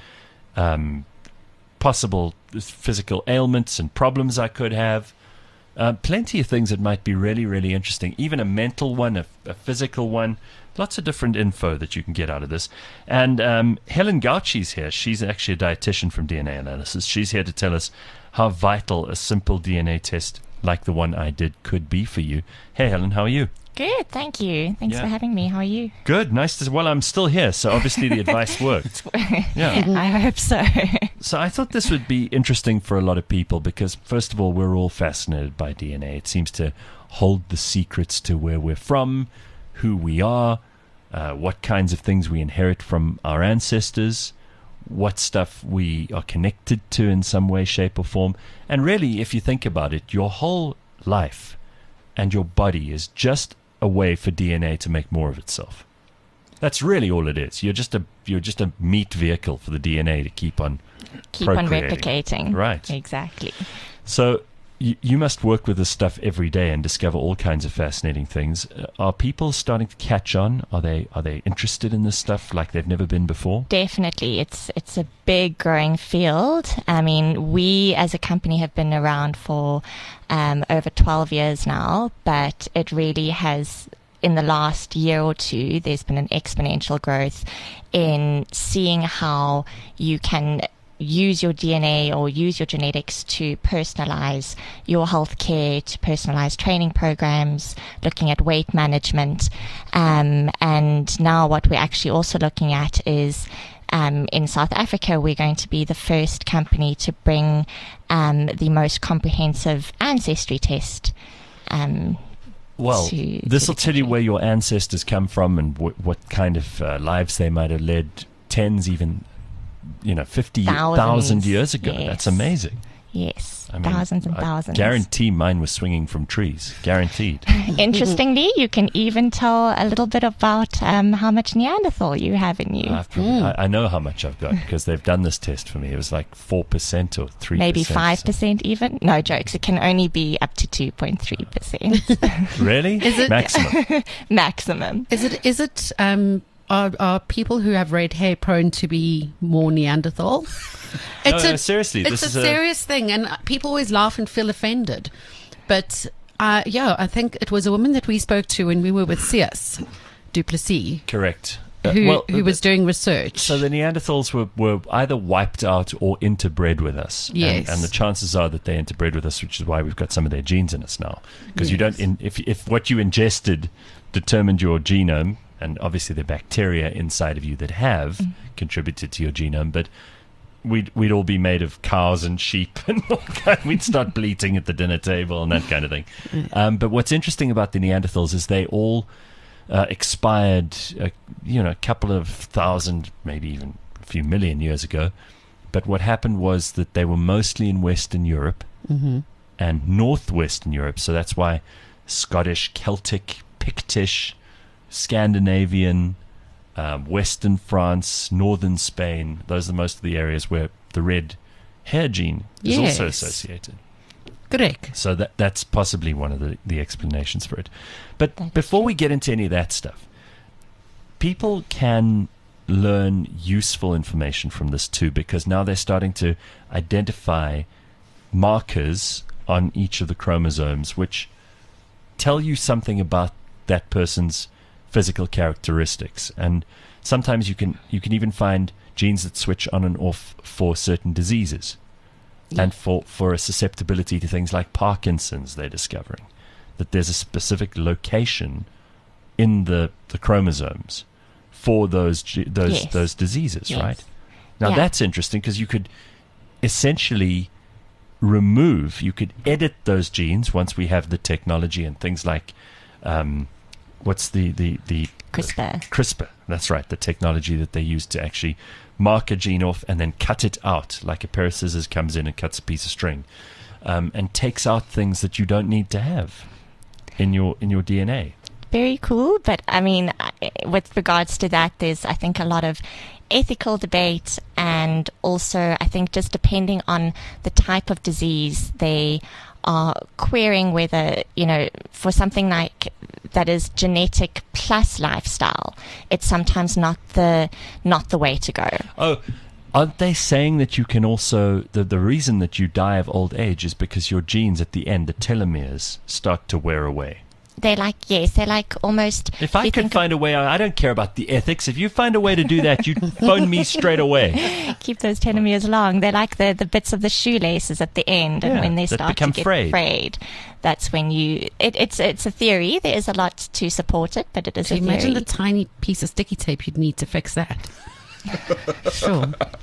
um, possible physical ailments and problems I could have. Uh, plenty of things that might be really, really interesting. Even a mental one, a, a physical one. Lots of different info that you can get out of this. And um, Helen Gauchi's here. She's actually a dietitian from D N A analysis. She's here to tell us how vital a simple D N A test like the one I did could be for you. Hey, Helen, how are you? Good, thank you. Thanks Yeah. for having me. How are you? Good, nice to. Well, I'm still here, so obviously the advice worked. Yeah. I hope so. So I thought this would be interesting for a lot of people because, first of all, we're all fascinated by D N A. It seems to hold the secrets to where we're from, who we are, uh, what kinds of things we inherit from our ancestors, what stuff we are connected to in some way, shape, or form. And really, if you think about it, your whole life and your body is just a way for D N A to make more of itself. That's really all it is. You're just a you're just a meat vehicle for the D N A to keep on Keep on procreating. replicating. Right. Exactly. So you, you must work with this stuff every day and discover all kinds of fascinating things. Uh, are people starting to catch on? Are they are they interested in this stuff like they've never been before? Definitely. It's it's a big growing field. I mean, we as a company have been around for um, over twelve years now, but it really has, in the last year or two, there's been an exponential growth in seeing how you can use your D N A or use your genetics to personalize your healthcare, to personalize training programs, looking at weight management. Um, and now what we're actually also looking at is um, in South Africa, we're going to be the first company to bring um, the most comprehensive ancestry test. Um, Well, to- this to will the tell you country. where your ancestors come from and wh- what kind of uh, lives they might have led, tens, even you know, fifty Thousands, thousand years ago. yes. That's amazing. Yes, I mean, thousands and I thousands. guarantee mine was swinging from trees. Guaranteed. Interestingly, you can even tell a little bit about um, how much Neanderthal you have in you. I've probably, I, I know how much I've got because they've done this test for me. It was like four percent or three percent. Maybe five percent even. No jokes. It can only be up to two point three percent. Really? Is it- Maximum. Maximum. Is it? Is it? Um, are, are people who have red hair prone to be more Neanderthal? No, no, seriously, It's this a is a- serious thing, and people always laugh and feel offended. But uh, yeah, I think it was a woman that we spoke to when we were with C S Duplessis, Correct. Uh, who well, who the- was doing research. So the Neanderthals were, were either wiped out or interbred with us. Yes. And, and the chances are that they interbred with us, which is why we've got some of their genes in us now. Because you Yes. don't, in, if, if what you ingested determined your genome, and obviously the bacteria inside of you that have Mm. contributed to your genome, but we'd, we'd all be made of cows and sheep and all kind, we'd start bleating at the dinner table and that kind of thing. Um, but what's interesting about the Neanderthals is they all uh, expired, uh, you know, a couple of thousand, maybe even a few million years ago. But what happened was that they were mostly in Western Europe Mhm. and Northwestern Europe. So that's why Scottish, Celtic, Pictish, Scandinavian, um, Western France, Northern Spain, those are most of the areas where the red hair gene is also Yes. associated. Correct. So that that's possibly one of the, the explanations for it. But before we get into any of that stuff, people can learn useful information from this too, because now they're starting to identify markers on each of the chromosomes which tell you something about that person's physical characteristics. And sometimes you can you can even find genes that switch on and off for certain diseases. And for, for a susceptibility to things like Parkinson's, they're discovering that there's a specific location in the, the chromosomes for those ge- those Yes. those diseases, Yes. right? Now Yeah. that's interesting because you could essentially remove, you could edit those genes once we have the technology and things like, um, what's the the the CRISPR. CRISPR, that's right, the technology that they use to actually mark a gene off and then cut it out, like a pair of scissors comes in and cuts a piece of string, um, and takes out things that you don't need to have in your in your D N A. Very cool. But I mean, I- with regards to that, there's, I think, a lot of ethical debate, and also, I think, just depending on the type of disease, they are querying whether, you know, for something like that is genetic plus lifestyle, it's sometimes not the not the way to go. Oh, aren't they saying that you can also, the, the reason that you die of old age is because your genes at the end, the telomeres, start to wear away? They're like, yes, they're like almost. If I you can think find a way, I I don't care about the ethics. If you find a way to do that, you phone me straight away. keep those telomeres long. They're like the, the bits of the shoelaces at the end, and Yeah, when they that start become to get frayed. frayed, that's when you. It, it's it's a theory. There is a lot to support it, but it is So a imagine theory. the tiny piece of sticky tape you'd need to fix that. Sure.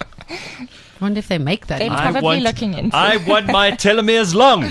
I wonder if they make that. They're now. probably I want, looking into. I want my telomeres long.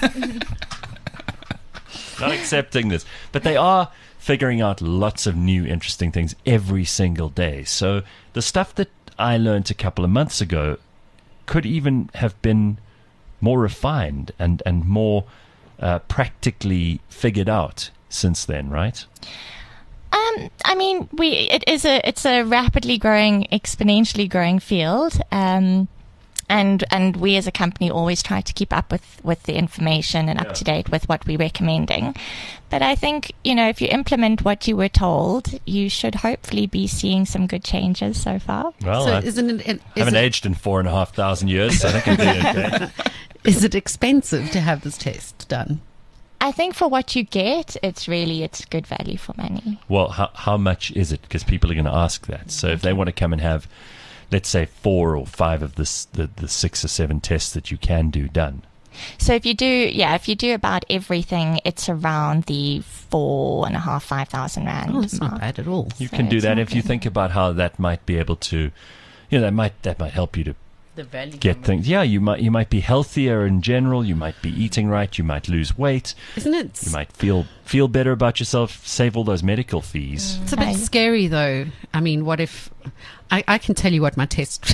Not accepting this. But they are figuring out lots of new interesting things every single day. So the stuff that I learned a couple of months ago could even have been more refined and, and more uh, practically figured out since then, right? Um, I mean, we it is a it's a rapidly growing, exponentially growing field. Um, and and we as a company always try to keep up with, with the information and up to date with what we're recommending. But I think, you know, if you implement what you were told, you should hopefully be seeing some good changes so far. Well, So I isn't it, is haven't it, aged in four and a half thousand years, so I think I'm doing okay. is it expensive to have this test done? I think for what you get, it's really it's good value for money. Well, how, how much is it? Because people are going to ask that. So if they want to come and have, let's say, four or five of this, the, the six or seven tests that you can do done. So if you do, yeah, if you do about everything, it's around the four and a half, five thousand rand. Oh, that's not mark. bad at all. You So can do it's that not if you bad. think about how that might be able to, you know, that might that might help you to The value. get things. Yeah, you might you might be healthier in general. You might be eating right. You might lose weight. Isn't it? You might feel feel better about yourself. Save all those medical fees. It's a bit Right. scary, though. I mean, what if I, I can tell you what my test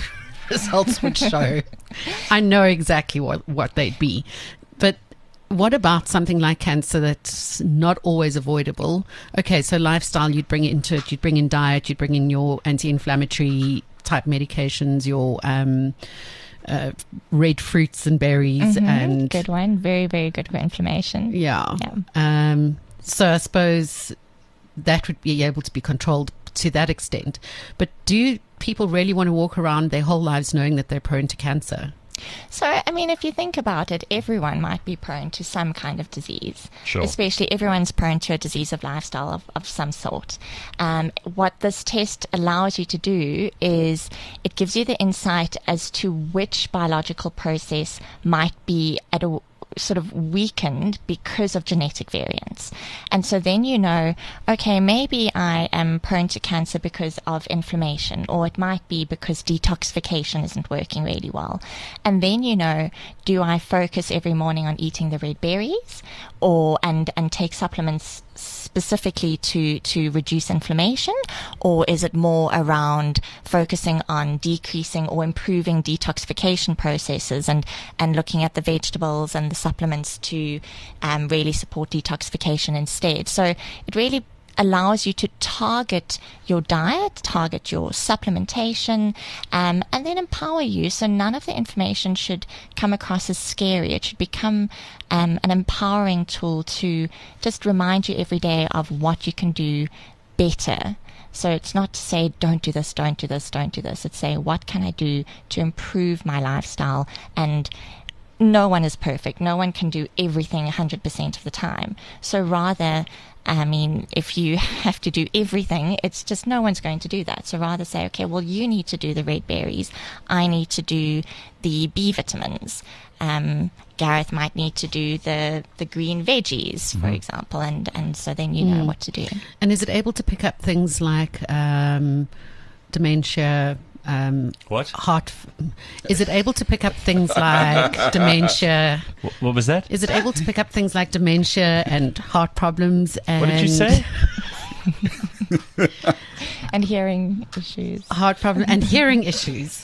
results would show. I know exactly what, what they'd be. But what about something like cancer that's not always avoidable? Okay, so lifestyle, you'd bring into it, you'd bring in diet, you'd bring in your anti-inflammatory type medications, your um, uh, red fruits and berries. Mhm, and good one. Very, very good for inflammation. Yeah. Yeah. Um, so I suppose that would be able to be controlled to that extent. But do people really want to walk around their whole lives knowing that they're prone to cancer? So, I mean, if you think about it, everyone might be prone to some kind of disease. Sure. Especially everyone's prone to a disease of lifestyle of, of some sort. Um, what this test allows you to do is it gives you the insight as to which biological process might be at a sort of weakened because of genetic variants. And so then you know, okay, maybe I am prone to cancer because of inflammation, or it might be because detoxification isn't working really well. And then you know, do I focus every morning on eating the red berries, or and and take supplements specifically to to reduce inflammation, or is it more around focusing on decreasing or improving detoxification processes and and looking at the vegetables and the supplements to um, really support detoxification instead? So it really allows you to target your diet, target your supplementation, um, and then empower you. So none of the information should come across as scary. It should become um, an empowering tool to just remind you every day of what you can do better. So it's not to say, don't do this, don't do this, don't do this. It's say, what can I do to improve my lifestyle? And no one is perfect. No one can do everything one hundred percent of the time. So rather, I mean, if you have to do everything, it's just no one's going to do that. So rather say, okay, well, you need to do the red berries. I need to do the B vitamins. Um, Gareth might need to do the, the green veggies, for Mhm. example. And, and so then you know Mm. what to do. And is it able to pick up things like um, dementia? Um, What? Heart. Is it able to pick up things like dementia? Wh- What was that? Is it able to pick up things like dementia and heart problems? And What did you say? And hearing issues. Heart problem and hearing issues.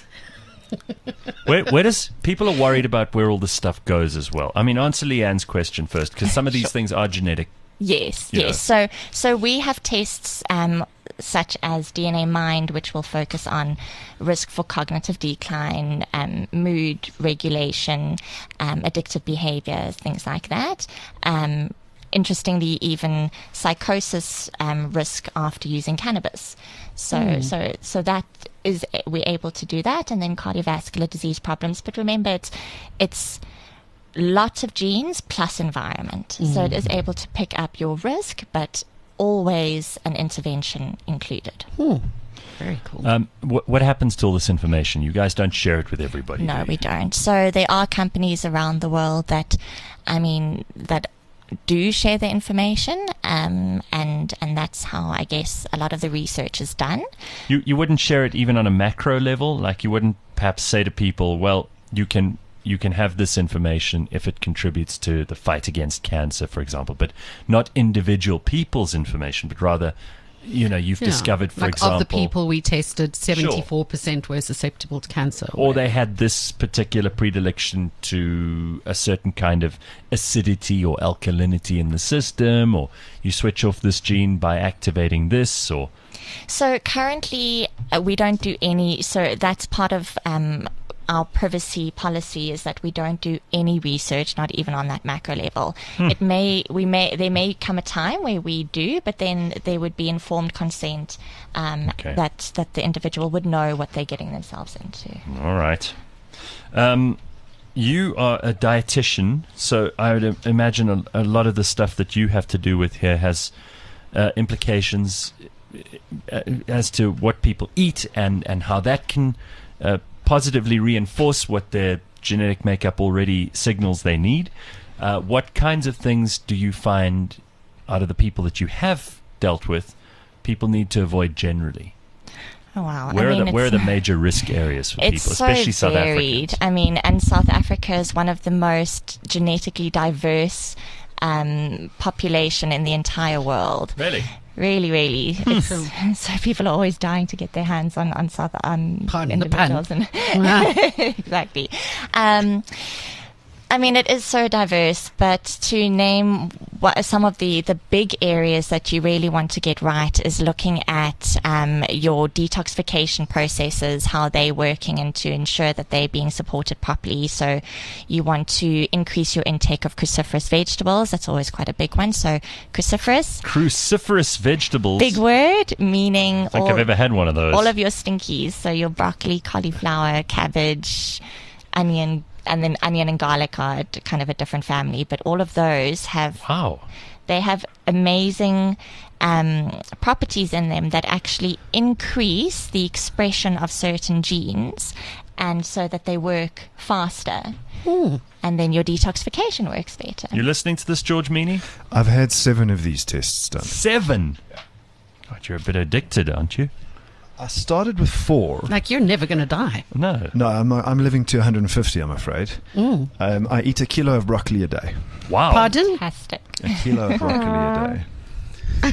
Where, where does people are worried about where all this stuff goes as well? I mean, answer Leanne's question first, because some of these things are genetic. Yes, Yeah. yes. So, so we have tests um, such as D N A Mind, which will focus on risk for cognitive decline, um, mood regulation, um, addictive behavior, things like that. Um, interestingly, even psychosis um, risk after using cannabis. So, Mm. so, so that is we're able to do that, and then cardiovascular disease problems. But remember, it's it's lots of genes plus environment. So it is able to pick up your risk, but always an intervention included. Hmm. Very cool. Um, wh- what happens to all this information? You guys don't share it with everybody. No, we don't. So there are companies around the world that, I mean, that do share the information, um, and and that's how I guess a lot of the research is done. You you wouldn't share it even on a macro level? Like you wouldn't perhaps say to people, well, you can you can have this information if it contributes to the fight against cancer, for example, but not individual people's information, but rather, you know, you've Yeah. discovered, for like example, of the people we tested, seventy-four percent were susceptible to cancer. or they had this particular predilection to a certain kind of acidity or alkalinity in the system, or you switch off this gene by activating this, or So currently uh, we don't do any, so that's part of um, our privacy policy, is that we don't do any research, not even on that macro level. Hmm. It may, we may, there may come a time where we do, but then there would be informed consent um, Okay. that, that the individual would know what they're getting themselves into. all right. Um, you are a dietitian, so I would im- imagine a, a lot of the stuff that you have to do with here has uh, implications uh, as to what people eat and, and how that can uh, positively reinforce what their genetic makeup already signals they need. Uh, what kinds of things do you find out of the people that you have dealt with people need to avoid generally? Oh, wow. Where I mean, are the where are it's- the major risk areas for It's people, especially so South varied. Africans? I mean, and South Africa is one of the most genetically diverse um, population in the entire world. Really? Really, really. It's, so people are always dying to get their hands on on South on Pardon the pun. individuals. And exactly. Um, I mean, it is so diverse, but to name what some of the, the big areas that you really want to get right is looking at um, your detoxification processes, how they're working, and to ensure that they're being supported properly. So you want to increase your intake of cruciferous vegetables. That's always quite a big one. So cruciferous. Cruciferous vegetables. Big word, meaning I think all, I've ever had one of those. all of your stinkies. So your broccoli, cauliflower, cabbage, onion, and then onion and garlic are d- kind of a different family, but all of those have Wow. they have amazing um, properties in them that actually increase the expression of certain genes, and so that they work faster, and then your detoxification works better. You listening to this, George Meany? I've had seven of these tests done. Seven. God, you're a bit addicted, aren't you? I started with four. Like, you're never going to die. No. No, I'm, I'm living to one hundred fifty, I'm afraid. Mm. Um, I eat a kilo of broccoli a day. Wow. Pardon? Fantastic. A kilo of broccoli a day.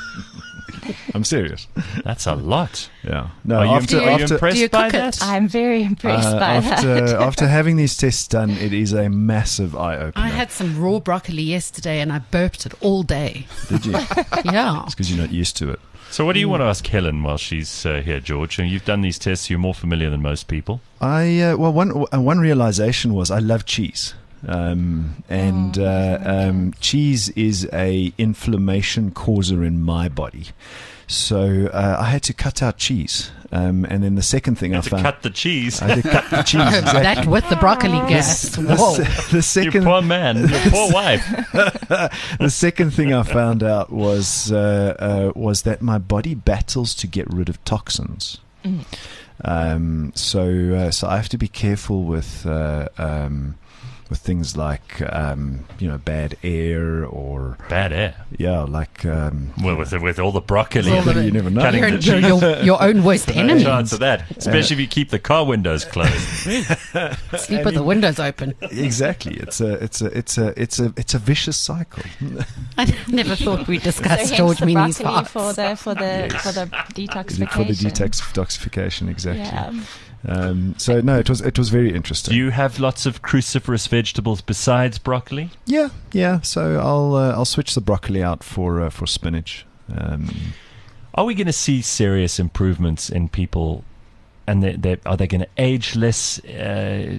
I'm serious. That's a lot. Yeah. No, Are you, after, are you after, impressed Do you by cook that? it? I'm very impressed uh, by after, that. after having these tests done, it is a massive eye-opener. I had some raw broccoli yesterday and I burped it all day. Did you? Yeah. It's because you're not used to it. So what do you want to ask Helen while she's uh, here, George? And you've done these tests. You're more familiar than most people. I uh, well, one uh, one realization was I love cheese, um, and uh, um, cheese is a inflammation causer in my body. So uh, I had to cut out cheese, um, and then the second thing You I had to found cut the cheese. I had to cut the cheese. Exactly. That with the broccoli gas. The, Whoa. se- the You second poor man. Your poor wife. the second thing I found out was uh, uh, was that my body battles to get rid of toxins. Mm. Um, so uh, so I have to be careful with uh, um, with things like um, you know bad air or Bad air. yeah like um, Well, with with all the broccoli. All the- you never know. Cutting You're, the you're your, your own worst No enemy. chance of that. Especially if you keep the car windows closed. Sleep with the windows open. exactly. It's a it's a it's a it's a it's a vicious cycle. I never thought we'd So discuss hence George the Meany's broccoli farts. for the for the for the detoxification. For the detox- detoxification, exactly. Yeah. Um, so no, it was it was very interesting. Do you have lots of cruciferous vegetables besides broccoli? Yeah, yeah. So I'll uh, I'll switch the broccoli out for uh, for spinach. Um, Are we going to see serious improvements in people? And they, they, are they going to age less uh,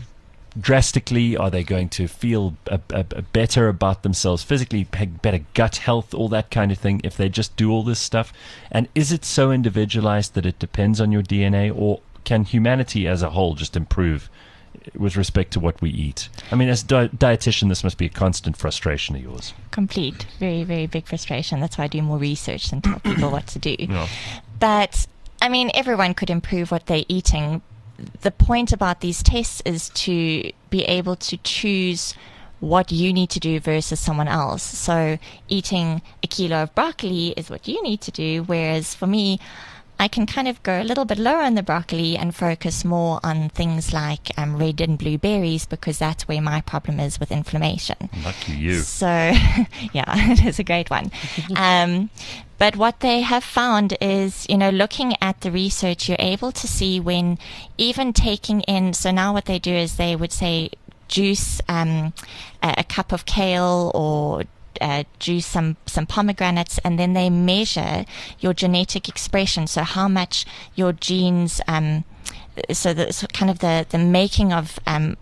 drastically? Are they going to feel a, a, a better about themselves physically, have better gut health, all that kind of thing, if they just do all this stuff? And is it so individualized that it depends on your D N A, or can humanity as a whole just improve with respect to what we eat? I mean, as a di- dietitian, this must be a constant frustration of yours. Complete, very, very big frustration. That's why I do more research than tell people what to do. No. But, I mean, everyone could improve what they're eating. The point about these tests is to be able to choose what you need to do versus someone else. So eating a kilo of broccoli is what you need to do, whereas for me, I can kind of go a little bit lower on the broccoli and focus more on things like um, red and blue berries, because that's where my problem is with inflammation. Lucky you. So, yeah, it is a great one. Um, but what they have found is, you know, looking at the research, you're able to see when even taking in, so now what they do is they would say juice um, a, a cup of kale or Uh, juice some some pomegranates, and then they measure your genetic expression, so how much your genes um so the so kind of the the making of um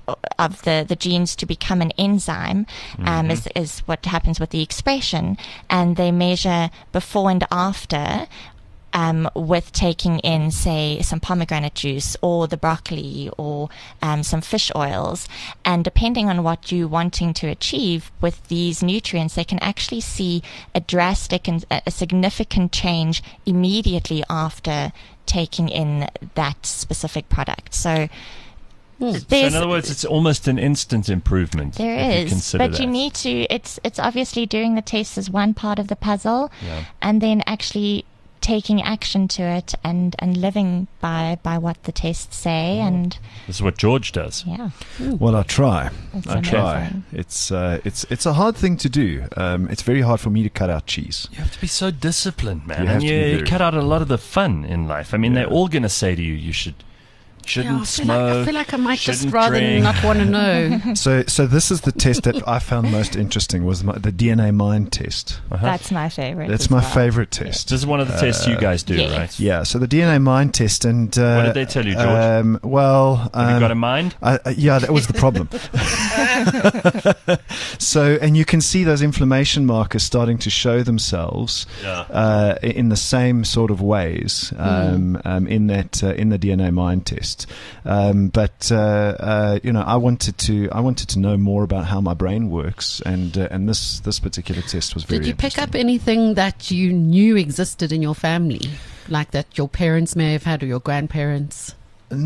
of the the genes to become an enzyme um Mhm. is is what happens with the expression, and they measure before and after Um, with taking in, say, some pomegranate juice or the broccoli or um, some fish oils. And depending on what you're wanting to achieve with these nutrients, they can actually see a drastic and a significant change immediately after taking in that specific product. So, So there's- in other words, it's almost an instant improvement. there if you is, consider but you that. need to, it's, it's obviously doing the test is one part of the puzzle, Yeah. and then actually taking action to it and, and living by by what the tests say. And This is what George does. yeah, Well, I try. It's I try. amazing. It's uh, it's it's a hard thing to do. Um, it's very hard for me to cut out cheese. You have to be so disciplined, man. You have and to you, be you very- cut out a lot of the fun in life. I mean, Yeah. they're all going to say to you, you should shouldn't Yeah, I feel smoke. like I feel like I might just shouldn't rather drink. not want to know. So so this is the test that I found most interesting was my, the D N A mind test. Uh-huh. that's my favorite. That's as my well. favorite test. This is one of the tests you guys do, yes. right? Yeah, so the D N A mind test, and uh, What did they tell you, George? Um, well, um, Have you got a mind? I, I, yeah, that was the problem. So, and you can see those inflammation markers starting to show themselves Yeah. uh, in the same sort of ways um, um, in that uh, in the D N A mind test. Um, but uh, uh, you know, I wanted to I wanted to know more about how my brain works, and uh, and this this particular test was very. Did you pick interesting. up anything that you knew existed in your family, like that your parents may have had or your grandparents?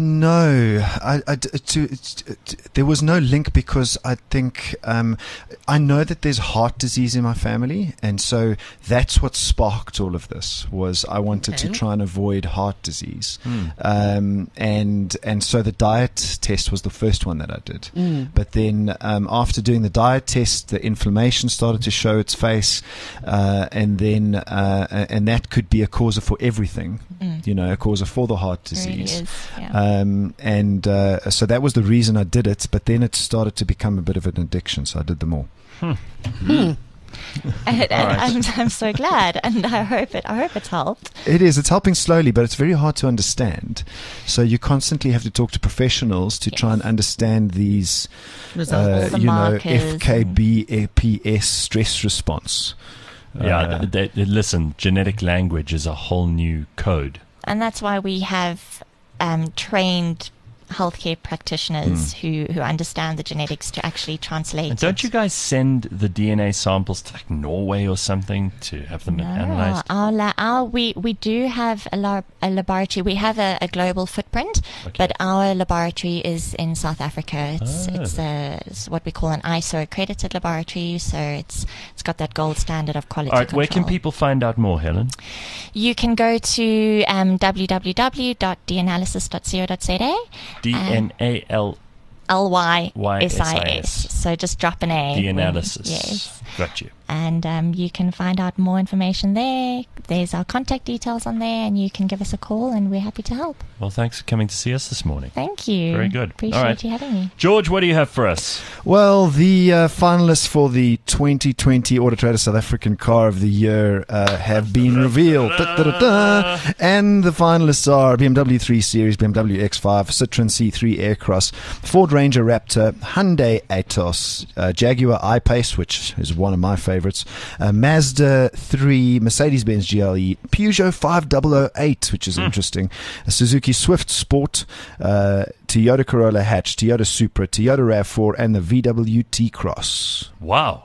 No, I, I- to, to, to- there was no link because I think um, I know that there's heart disease in my family, and so that's what sparked all of this. Was I wanted to Okay. try and avoid heart disease, Hmm. um, and and so the diet test was the first one that I did. Mm. But then um, after doing the diet test, the inflammation started to show its face, uh, and then uh, and that could be a causer for everything. Mm. You know, a causer for the heart It really disease. is, yeah. Um, and uh, so that was the reason I did it. But then it started to become a bit of an addiction, so I did them all. and, and All right. I'm, I'm so glad, and I hope it I hope it's helped. It is. It's helping slowly, but it's very hard to understand. So you constantly have to talk to professionals to try and understand these, Results. uh, All the you know, markers F K B, A P S stress response. Yeah, Uh, th- th- th- listen, genetic language is a whole new code. And that's why we have um, trained healthcare practitioners who, who understand the genetics to actually translate. And don't it. you guys send the D N A samples to like Norway or something to have them No, analyzed? our, la- our we we do have a, lab- a laboratory. We have a, a global footprint, Okay. but our laboratory is in South Africa. It's Ah. it's, a, it's what we call an I S O accredited laboratory, so it's it's got that gold standard of quality All right, control. where can people find out more, Helen? You can go to um, w w w dot d analysis dot co dot z a. D N A L L Y Y S I S I S. S. So just drop an A. D when- analysis. Yes. Got you. And um, you can find out more information there. There's our contact details on there, and you can give us a call, and we're happy to help. Well, thanks for coming to see us this morning. Thank you. Very good. Appreciate All right. you having me. George, what do you have for us? Well, the uh, finalists for the twenty twenty Auto Trader South African Car of the Year uh, have been revealed. Da, da, da, da. And the finalists are B M W three Series, B M W X five, Citroen C three Aircross, Ford Ranger Raptor, Hyundai Atos, uh, Jaguar I-Pace, which is one of my favorites, uh, Mazda three, Mercedes-Benz G L E, Peugeot five thousand eight, which is interesting, a Suzuki Swift Sport, uh, Toyota Corolla Hatch, Toyota Supra, Toyota RAV four, and the V W T-Cross. Wow.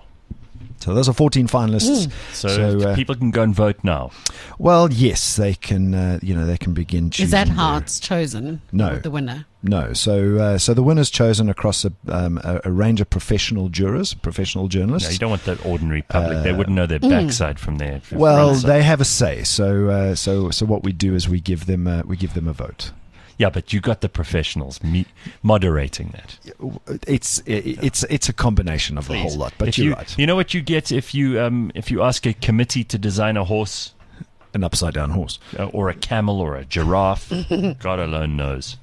So those are fourteen finalists. So, So, uh, people can go and vote now. Well, yes, they can. Uh, you know, they can begin choosing. Is that their- how it's chosen? No. The winner. No. So, uh, so the winner's chosen across a, um, a, a range of professional jurors, professional journalists. No, you don't want that ordinary public. they Uh, wouldn't know their backside from their Well, front side. they have a say. So, uh, so, so what we do is we give them uh, we give them a vote. Yeah, but you got the professionals me- moderating that. It's it's it's a combination of the Please. whole lot. But if you're you, right. You know what you get if you um, if you ask a committee to design a horse, An upside down horse. uh, or a camel, or a giraffe. God alone knows.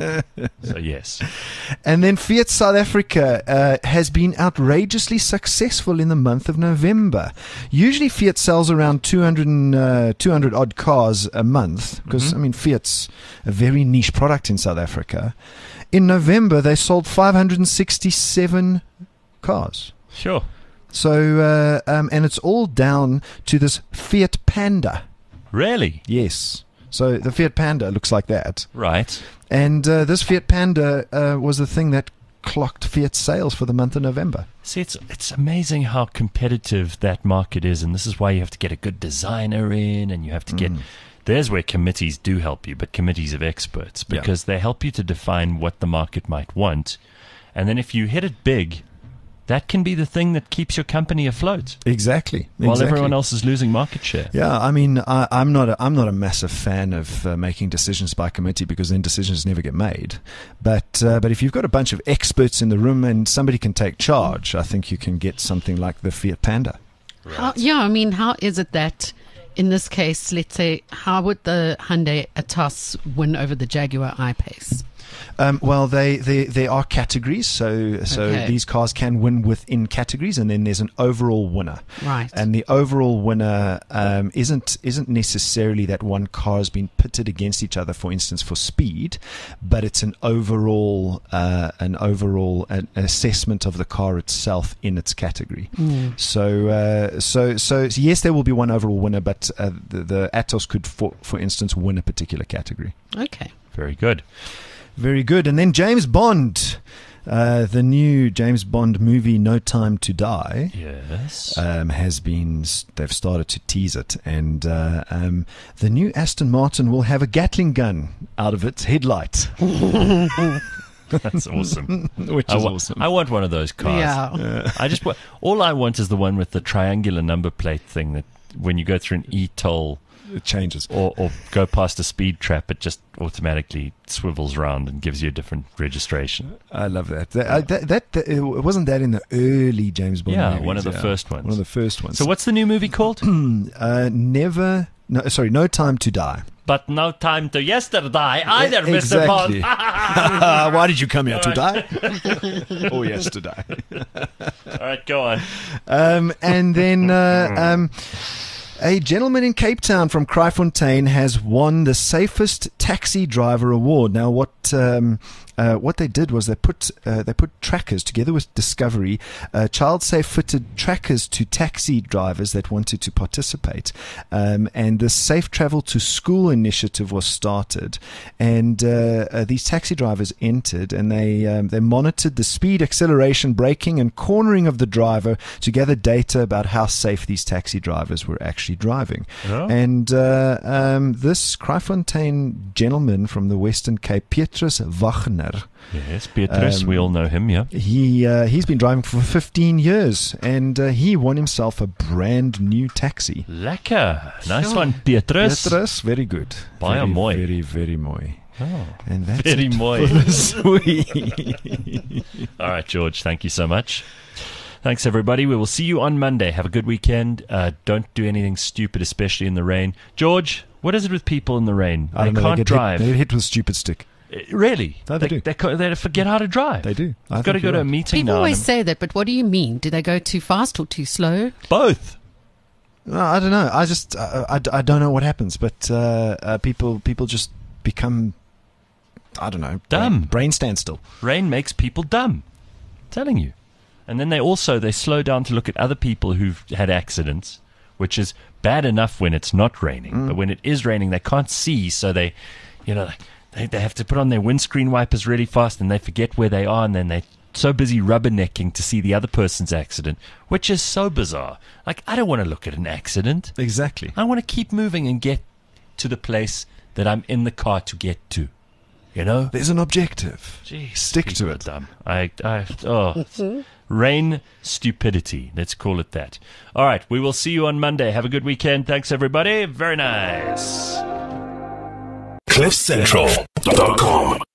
So yes, And then Fiat South Africa uh, has been outrageously successful in the month of November. Usually Fiat sells around two hundred, uh, two hundred odd cars a month because, Mm-hmm. I mean, Fiat's a very niche product in South Africa. In November, they sold five hundred sixty-seven cars. sure. So, uh, um, and it's all down to this Fiat Panda. Really? Yes. So the Fiat Panda looks like that. Right. And uh, this Fiat Panda uh, was the thing that clocked Fiat sales for the month of November. See, it's it's amazing how competitive that market is, and this is why you have to get a good designer in, and you have to get. Mm. There's where committees do help you, but committees of experts, Yeah. because they help you to define what the market might want, and then if you hit it big, that can be the thing that keeps your company afloat Exactly. while exactly. everyone else is losing market share. Yeah, I mean, I, I'm not a, I'm not a massive fan of uh, making decisions by committee because then decisions never get made. But uh, but if you've got a bunch of experts in the room and somebody can take charge, I think you can get something like the Fiat Panda. How, yeah, I mean, how is it that in this case, let's say, how would the Hyundai Atos win over the Jaguar I-Pace? Um, well, they, they there are categories, so so Okay. these cars can win within categories, and then there's an overall winner. Right. And the overall winner um, isn't isn't necessarily that one car has been pitted against each other, for instance, for speed, but it's an overall uh, an overall an assessment of the car itself in its category. Mm. So uh, so so yes, there will be one overall winner, but uh, the, the Atos could, for for instance, win a particular category. Okay. Very good. Very good. And then James Bond, uh, the new James Bond movie, No Time to Die, Yes. um, has been, they've started to tease it. And uh, um, the new Aston Martin will have a Gatling gun out of its headlight. That's awesome. Which I is wa- awesome. I want one of those cars. Yeah. I just wa- all I want is the one with the triangular number plate thing that when you go through an e-toll It changes. or, or go past a speed trap, it just automatically swivels around and gives you a different registration. I love that. That, uh, that, that, that it wasn't that in the early James Bond Yeah, movies. one of the first ones. One of the first ones. So what's the new movie called? uh, never, no, sorry, No Time to Die. But no time to yesterday either, Mister Exactly. Bond. Why did you come here All to right. die? Or yesterday. All right, go on. Um, and then uh, um, a gentleman in Cape Town from Kraaifontein has won the safest taxi driver award. Now, what um, uh, what they did was they put uh, they put trackers together with Discovery, uh, child safe fitted trackers to taxi drivers that wanted to participate, um, and the Safe Travel to School initiative was started, and uh, uh, these taxi drivers entered and they um, they monitored the speed, acceleration, braking, and cornering of the driver to gather data about how safe these taxi drivers were actually driving. Oh. And uh, um, this Kraaifontein gentleman from the Western Cape, Petrus Wagner, Yes, Beatrice, Um, we all know him, yeah. he uh, he's been driving for fifteen years, and uh, he won himself a brand new taxi. Lekker. Nice Sure. one, Beatrice. Petrus, very good. Baie very, mooi. Very, very mooi. Oh, And that's very it mooi. for this week. All right, George, thank you so much. Thanks, everybody. We will see you on Monday. Have a good weekend. Uh, don't do anything stupid, especially in the rain. George, what is it with people in the rain? I They don't know, can't they get drive. Hit, they get hit with a stupid stick. Uh, Really? No, they do. They, ca- they forget how to drive. They do. I You've got to think go you're to a right. meeting People now. always and- say that, but what do you mean? Do they go too fast or too slow? Both. No, I don't know. I just uh, I, I don't know what happens, but uh, uh, people people just become I don't know Dumb. brain, brain standstill. Rain makes people dumb. I'm telling you. And then they also they slow down to look at other people who've had accidents, which is bad enough when it's not raining, Mm. but when it is raining, they can't see, so they, you know, they they have to put on their windscreen wipers really fast, and they forget where they are, and then they're so busy rubbernecking to see the other person's accident, which is so bizarre. Like, I don't want to look at an accident. Exactly. I want to keep moving and get to the place that I'm in the car to get to. You know? There's an objective. Jeez, Stick to people it. are Dumb. I, I, oh, rain stupidity. Let's call it that. All right, we will see you on Monday. Have a good weekend. Thanks, everybody. Very nice. cliff central dot com